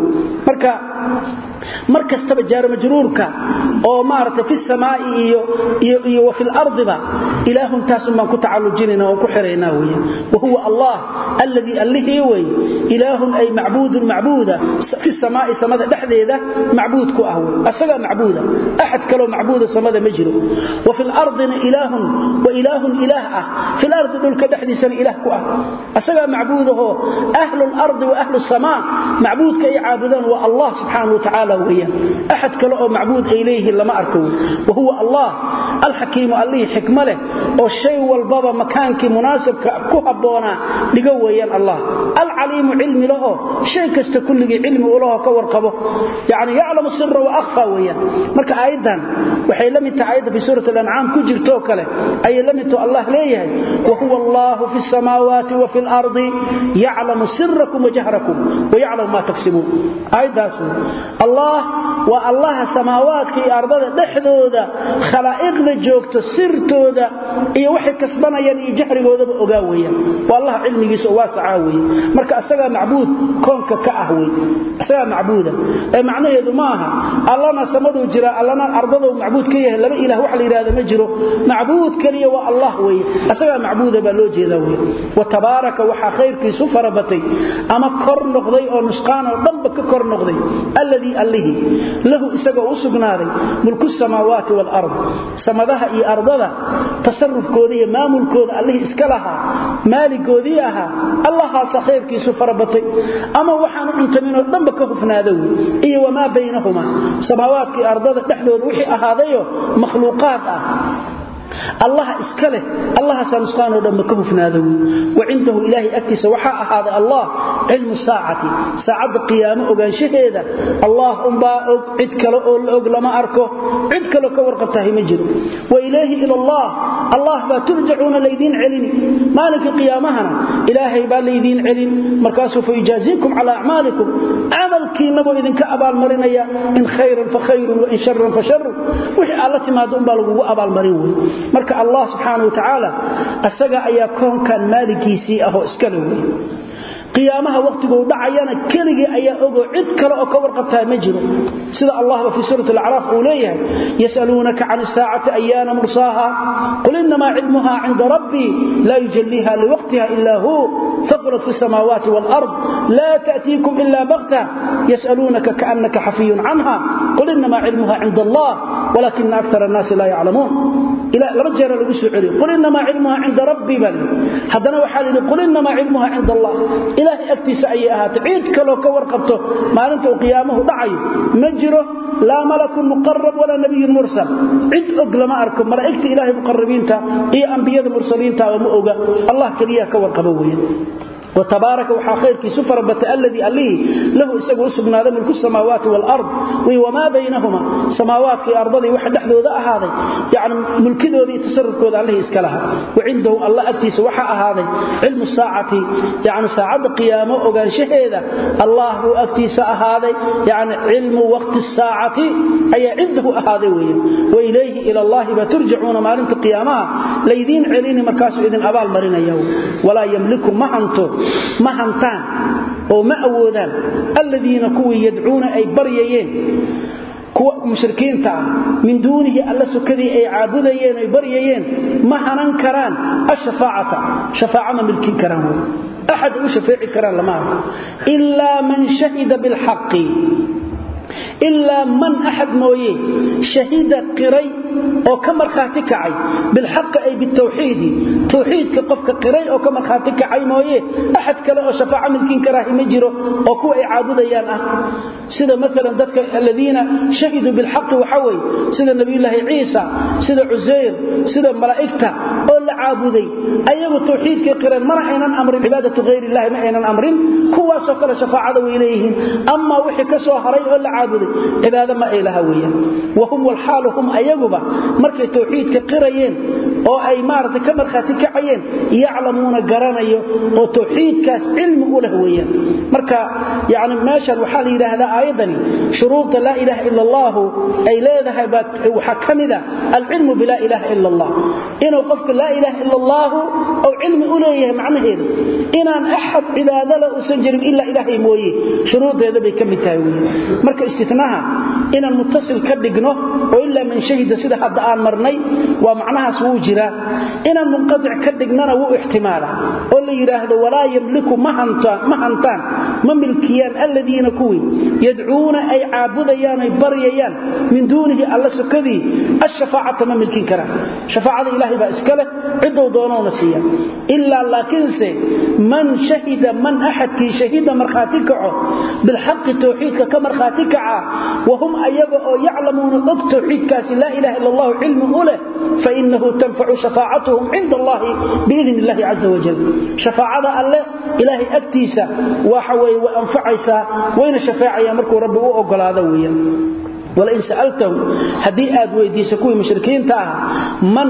S2: markas tabajar majruurka oo maarta fi samaa'i iyo fi al-ardi ba ilaahun taasuma ku tacalujinina oo ku xireena weeye wa huwa Allah alladhi alladhi way ilaahun ay macbuuda fi samaa'i samada dhaxdeeda macbuudku ah asaga macbuuda ahad kale macbuuda samada ma jiro wa fi al-ardi ilaahun ilaah ah fi al-ardi dhulka dhaxdiisana ilaah ku ah asaga macbuudaho ahlul ardi wa ahlus samaa macbuudka ay caabudan wa Allah subhanahu wa ta'ala أحد كله معبود إليه لما أركوه وهو الله الحكيم الله حكمة له والشيء والبابا مكانك مناسب كهبونا لقويا الله العليم علم له شيء كستكل علم له كورقبه يعني يعلم السر وأخفى ويا مرك أيضا وحي لم يتعيد في سورة الأنعام كجر توكله أي لم يتو الله ليه وهو الله في السماوات وفي الأرض يعلم سركم وجهركم ويعلم ما تكسبون أيضا الله والله سماوات في أرضنا دحدودا خلائقنا جوجت سرتودا iyo wixii kasbanayaan iyo jahrigoodaba ogaawaya wallahi cilmigiisa waasacaawi marka asaga macbuud koonka ka ahway asaga macbuuda macnaheedu maaha allahna samadu jira allahna ardada macbuud ka yahay laba ilaah wax la yiraahdo ma jiro macbuud kaliya waa allah way asaga macbuuda ba loo jeedaa way wa tabaaraka waxa khayrkiisu farabatay ama kor noqday oo nusqaan oo dhanba ka kor noqday alladhi allahi lahu isaga u sugnaaday mulku samaawaati wal ard samadaha iyo ardada tasarrufkooda iyo maamulkooda Allah iska lahaa maaligoodii aha Allah khayrkiisu farabatay ama waxaan cuntamino dhanba ka hufnaaday iyo wama baynahuma samaawaati ardada dhaxdooda wixii ahaadayo makhluuqaad ah الله اسكله الله سبحانه ودم كفناده وعنده إلهي أكتس وحاء هذا الله علم الساعة ساعة قيامة أغانشهيدا الله أنبا عدك لما أركه عدك لكورقته مجر وإلهي إلى الله با ترجعون ليدين علم مالك قيامهنا إلهي با ليدين علم مركاسه فيجازيكم على أعمالكم عملك نبو إذن كأبا المرينية إن خيرا فخير وإن شرا فشر وحي الله ما دون بالغو أبا المرين marka Allah subhanahu wa ta'ala asaga ayaa koonkan maaligiisii ah oo iska leeyahay qiyaamaha waqtigu dhacayana kaliya ayaa ogo cid kale oo ka warqabtaa ma jiro sida Allah fi suurat al-a'raf uu leeyahay yasalunaka 'an as-sa'ati ayyana mursaha qul inma 'ilmuha 'inda rabbi la yujalliha liwaqtiha illa hu thaqulat fi as-samawati wal-ard la ta'tiikum illa baghta yasalunaka ka'annaka hafiyyun 'anha qul inma 'ilmuha 'inda Allah walakin akthara an-nas la ya'lamun ila laba jeer lagu soo celiyo qul inma 'ilmuha 'inda rabbi bal hadana waxa la qul inma 'ilmuha 'inda Allah إلهي أكتس أي أهات عيد كلو كور قبته ما أنت قيامه دعي مجره لا ملك مقرب ولا نبي مرسل عيد أقل ما أركب ملائكة إلهي مقربين تا إيه أنبياء المرسلين تا ومؤقى الله كريا كور قبويا وتبارك وحاخيرك سفر الذي أليه له إساقه سبنا ذا ملك السماوات والأرض وما بينهما سماوات في أرضه وحد أحده ذا هذا يعني ملك ذي تصرف كذا عليه إسكالها وعنده الله أكتس وحا هذا علم الساعة يعني ساعة قيامة وقال شهيدة الله أكتس هذا يعني علم وقت الساعة أي عنده هذا وإليه إلى الله بترجعون ما لنت قيامها ليدين علين مكاسو إذن أبال مرين يوم ولا يملكوا ما هنتان أو ما أودان الذين كوي يدعون أي بريين kuwa mushrikiinta min duunihi alla sukadii ay caabudayeen ay baryayeen ma hanan karaan ash-shafaa'ata shafaa'a milkin karaan ahad u shafaa'i karaan lama illa man shahida bil haqqi إلا من أحد مويه شهيد قري أو كمر خاتك عي بالحق أي بالتوحيد توحيد كقفك قري أو كمر خاتك عي مويه أحد كلا شفاعة ملكين كراهي مجره أو كو إعادة ديانة سيدا مثلا ذاتك الذين شهدوا بالحق وحوي سيدا نبي الله عيسى سيدا عزير سيدا ملائكته أو العابدي أيام التوحيد كقران ما رأينا أمر عبادة غير الله ما رأينا أمر كوا سوكلا شفاعة وإليهم أما وحي كسوها هري أو العابدي عبادة ما إلها ويا وهم والحال هم أيقبا مركي توحيد كقريين أو أي مارة كمر خاتك عيين يعلمون قرانيو وتوحيد كاس علم أوله ويا مركا يعني ماشا وحال إله هذا أيضا شروط لا إله إلا الله أي لا ذهبت وحكمنا العلم بلا إله إلا الله إنه قفك لا إله إلا الله أو علم أوليه معنى هذا إن أحد عبادة لا أسنجرم إلا إلهي مويه شروط هذا بيكم تاويه مركا استثناها إن المتصل كدقنه وإلا من شهد سيدة حد آن مرني ومعناها سوجرا إن المنقطع كدقننا واحتمالا قل يراه ولا يملك مهنتان مملكيان الذين كوي يدعون أي عابديان أي بريان من دونه الله سكذي الشفاعة مملكين كرام شفاعة إلهي بأسكاله عدوا دونون سيا إلا لكنسي من شهد من أحد كي شهد مرخاتكع بالحق توحيدك كمرخاتكع وهم أيبقوا يعلمون التوحيد كاس لا إله إلا الله علم أوله فإنه تنفع شفاعتهم عند الله بإذن الله عز وجل شفاعة الله إلهي أكتيسا وحوي وأنفعيسا وين شفاعة يمركوا ربه وأقل هذا ويا ولئن سألتهم هدي ويديسكوي مشركين تاها من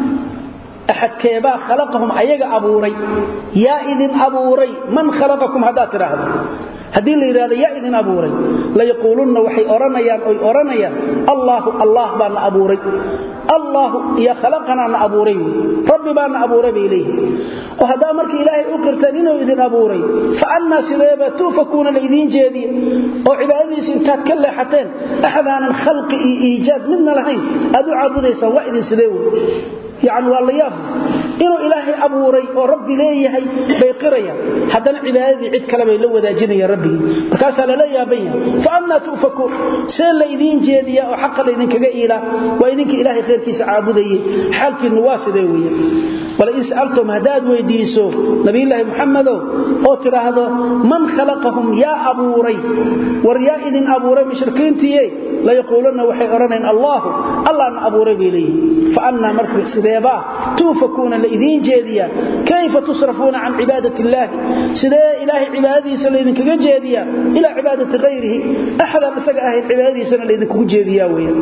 S2: أحد كيبا خلقهم أيق أبوري يا إذن أبوري من خلقكم هذا تراهد هذه اللي يراد يا إذن أبوري لا يقولون وحي أرانيا الله بان أبوري الله يا خلقنا أبوري ربي بان أبوري إليه وهذا مرك إلهي أكرتنين وإذن أبوري فأنا سليبا توفكون الإذين جيدين وعبادي سنتات كلا حتين أحدانا خلق إيجاد منا لهين أدو عبودي سواء إذن سليبا يعني والله يافو إنه إلهي أبوري وربي ليهي بيقريا حتى العبادي عد كلمة لو ذاجين يا ربي فكاسا لا يابيا فأنا تؤفكون سير لإذين جيديا وحق لإذين كقائلة وإذينك إلهي خير كيس عابدي حالك النواسي ديوية ولئن سألتم هداد ويديسو نبي الله محمد أوتر هذا من خلقهم يا أبوري وريا إذن أبوري مشركين تيي لا يقولون وحي أرنين الله أن أبوري بإليه فأنا مركز سديبا توفكون لإذين جيديا كيف تصرفون عن عبادة الله سدي إلهي عبادي سليذن كجيديا إلى عبادة غيره أحد أسقى أهل عبادي سليذن كجيديا ويا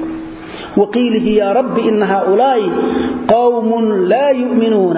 S2: وقيله يا رب إن هؤلاء قوم لا يؤمنون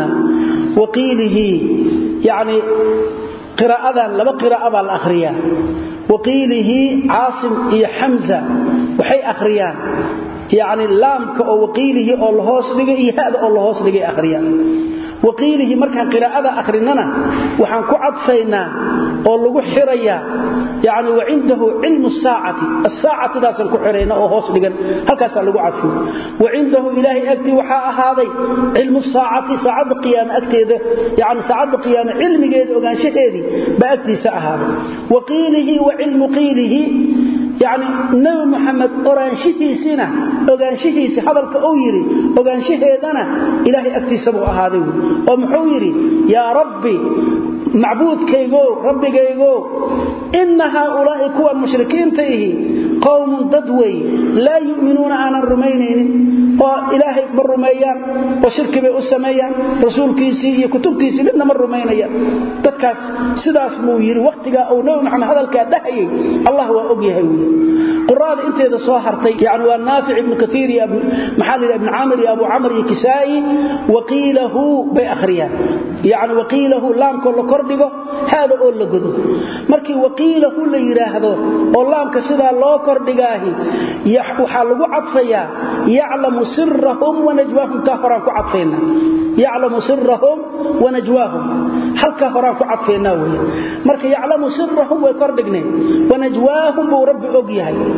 S2: وقيله يعني قراءة لما قراءة الأخريان وقيله عاصم إيا حمزة وحي أخريان يعني اللامك أو وقيله أو الهوس لغي هذا أو الهوس لغي أخريان وقيله مركا قراءة أخريننا وحن كعطفينا أو لغو حريا يعني وعنده علم الساعة ذا سنكو حرينا أو هوس لغن هكذا لغو عطفين وعنده إلهي أكتي وحاء هذا علم الساعة ساعد قيام أكتي يعني ساعد قيام علم جيد أغان شهيدي بأكتي ساعة هذا وقيله وعلم قيله يعني نبي محمد أرانشهيسنا أغانشهيس حضرك أويري أغانشهيدنا إلهي أكتسبوا أهاده ومحويري يا ربي معبود كيغو ربي كيغو إن هؤلاء كوا المشركين تيه قوم ضدوي لا يؤمنون عن الرمينين وإلهي بالرميان وشرك بأسميان رسول كيسي كتب كيسي لنا من الرمينيان تدكاس سداس موير وقتها أو نوم محمد هذا الكادهي الله هو أبيهي قرآن انت إذا صاحرتي يعني والنافع ابن كثير محلل ابن عامر أبو عمرو كسائي وقيله بأخريان يعني وقيله لام كل كردغو هذا أول لقدو مركي وقيله اللي يراهدو واللام كسيدا الله كردغاهي waxaa lagu cadfayaa ya'lamu sirrahum wa najwaahum ka horan ku cadfayna ya'lamu sirrahum wa najwaahum halka horan ku cadfayna weey marka ya'lamu sirrahum way kordhignay wa najwaahum buu rabbi og yahay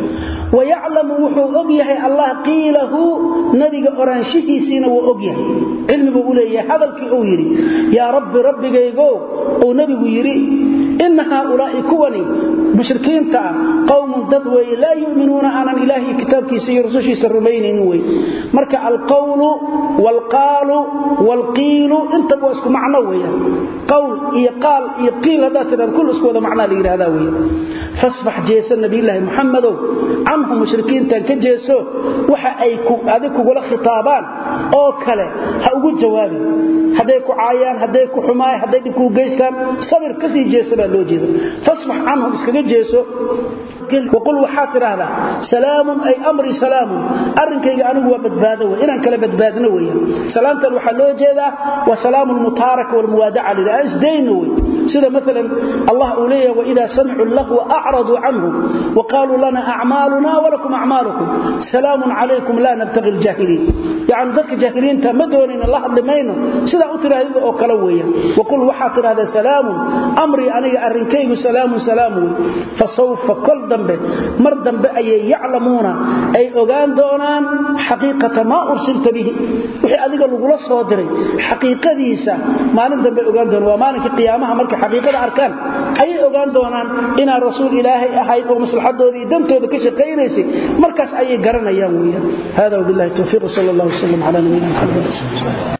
S2: ويعلم وحو أغيه الله قيله نبي أرانشيسين وأغيه علم بأوليه هذا الكئويري يا رب جيغو أو نبي يري إن هؤلاء كوني مشركين قوم تطوي لا يؤمنون أن إلهي كتابك سير رسوشي سرمين إنوي مركع القول والقال والقيل انت بواسكو معنوية قول يقال هذا ترى كل اسكو هذا معنى لي هذا ويا فاصبح جيس النبي الله محمد عنهم مشركين تنكجيسو waxa ay ku adigu wala khitaabaan oo kale ha ugu jawaabin haday ku caayaan haday ku xumaay haday dib ku geystaan sabir ka sii jeesada loo jeedo fasbax anhum iskaga jeeso وقل وحاطر هذا سلام أي أمري سلام أرنكي أنه وبدباده إنان كلا بدبادنا ويا سلامة الوحلو جيدا وسلام المتارك والموادعة للأس دينوي سيدا مثلا الله أوليه وإذا سمعوا اللغو أعرضوا عنه وقالوا لنا أعمالنا ولكم أعمالكم سلام عليكم لا نبتغي الجاهلين يعني ذلك الجاهلين تمدونين الله لمينه سيدا أترى هذا أوكلويا وقل وحاطر هذا سلام أمري أني أرنكي سلام فسوف كل مر دنب أي يعلمون أي أغان دونان حقيقة ما أرسلت به وحي أذيك اللغولة صادري حقيقة ديسة ما ندنب أغان دون ومانك قيامها ملك حقيقة أركان أي أغان دونان إنا رسول إلهي أحيث ومثل حد ذي دمته بكش قيريسي مركز أي قرن أياموية هذا وبالله التوفيق صلى الله وسلم على نبينا محمد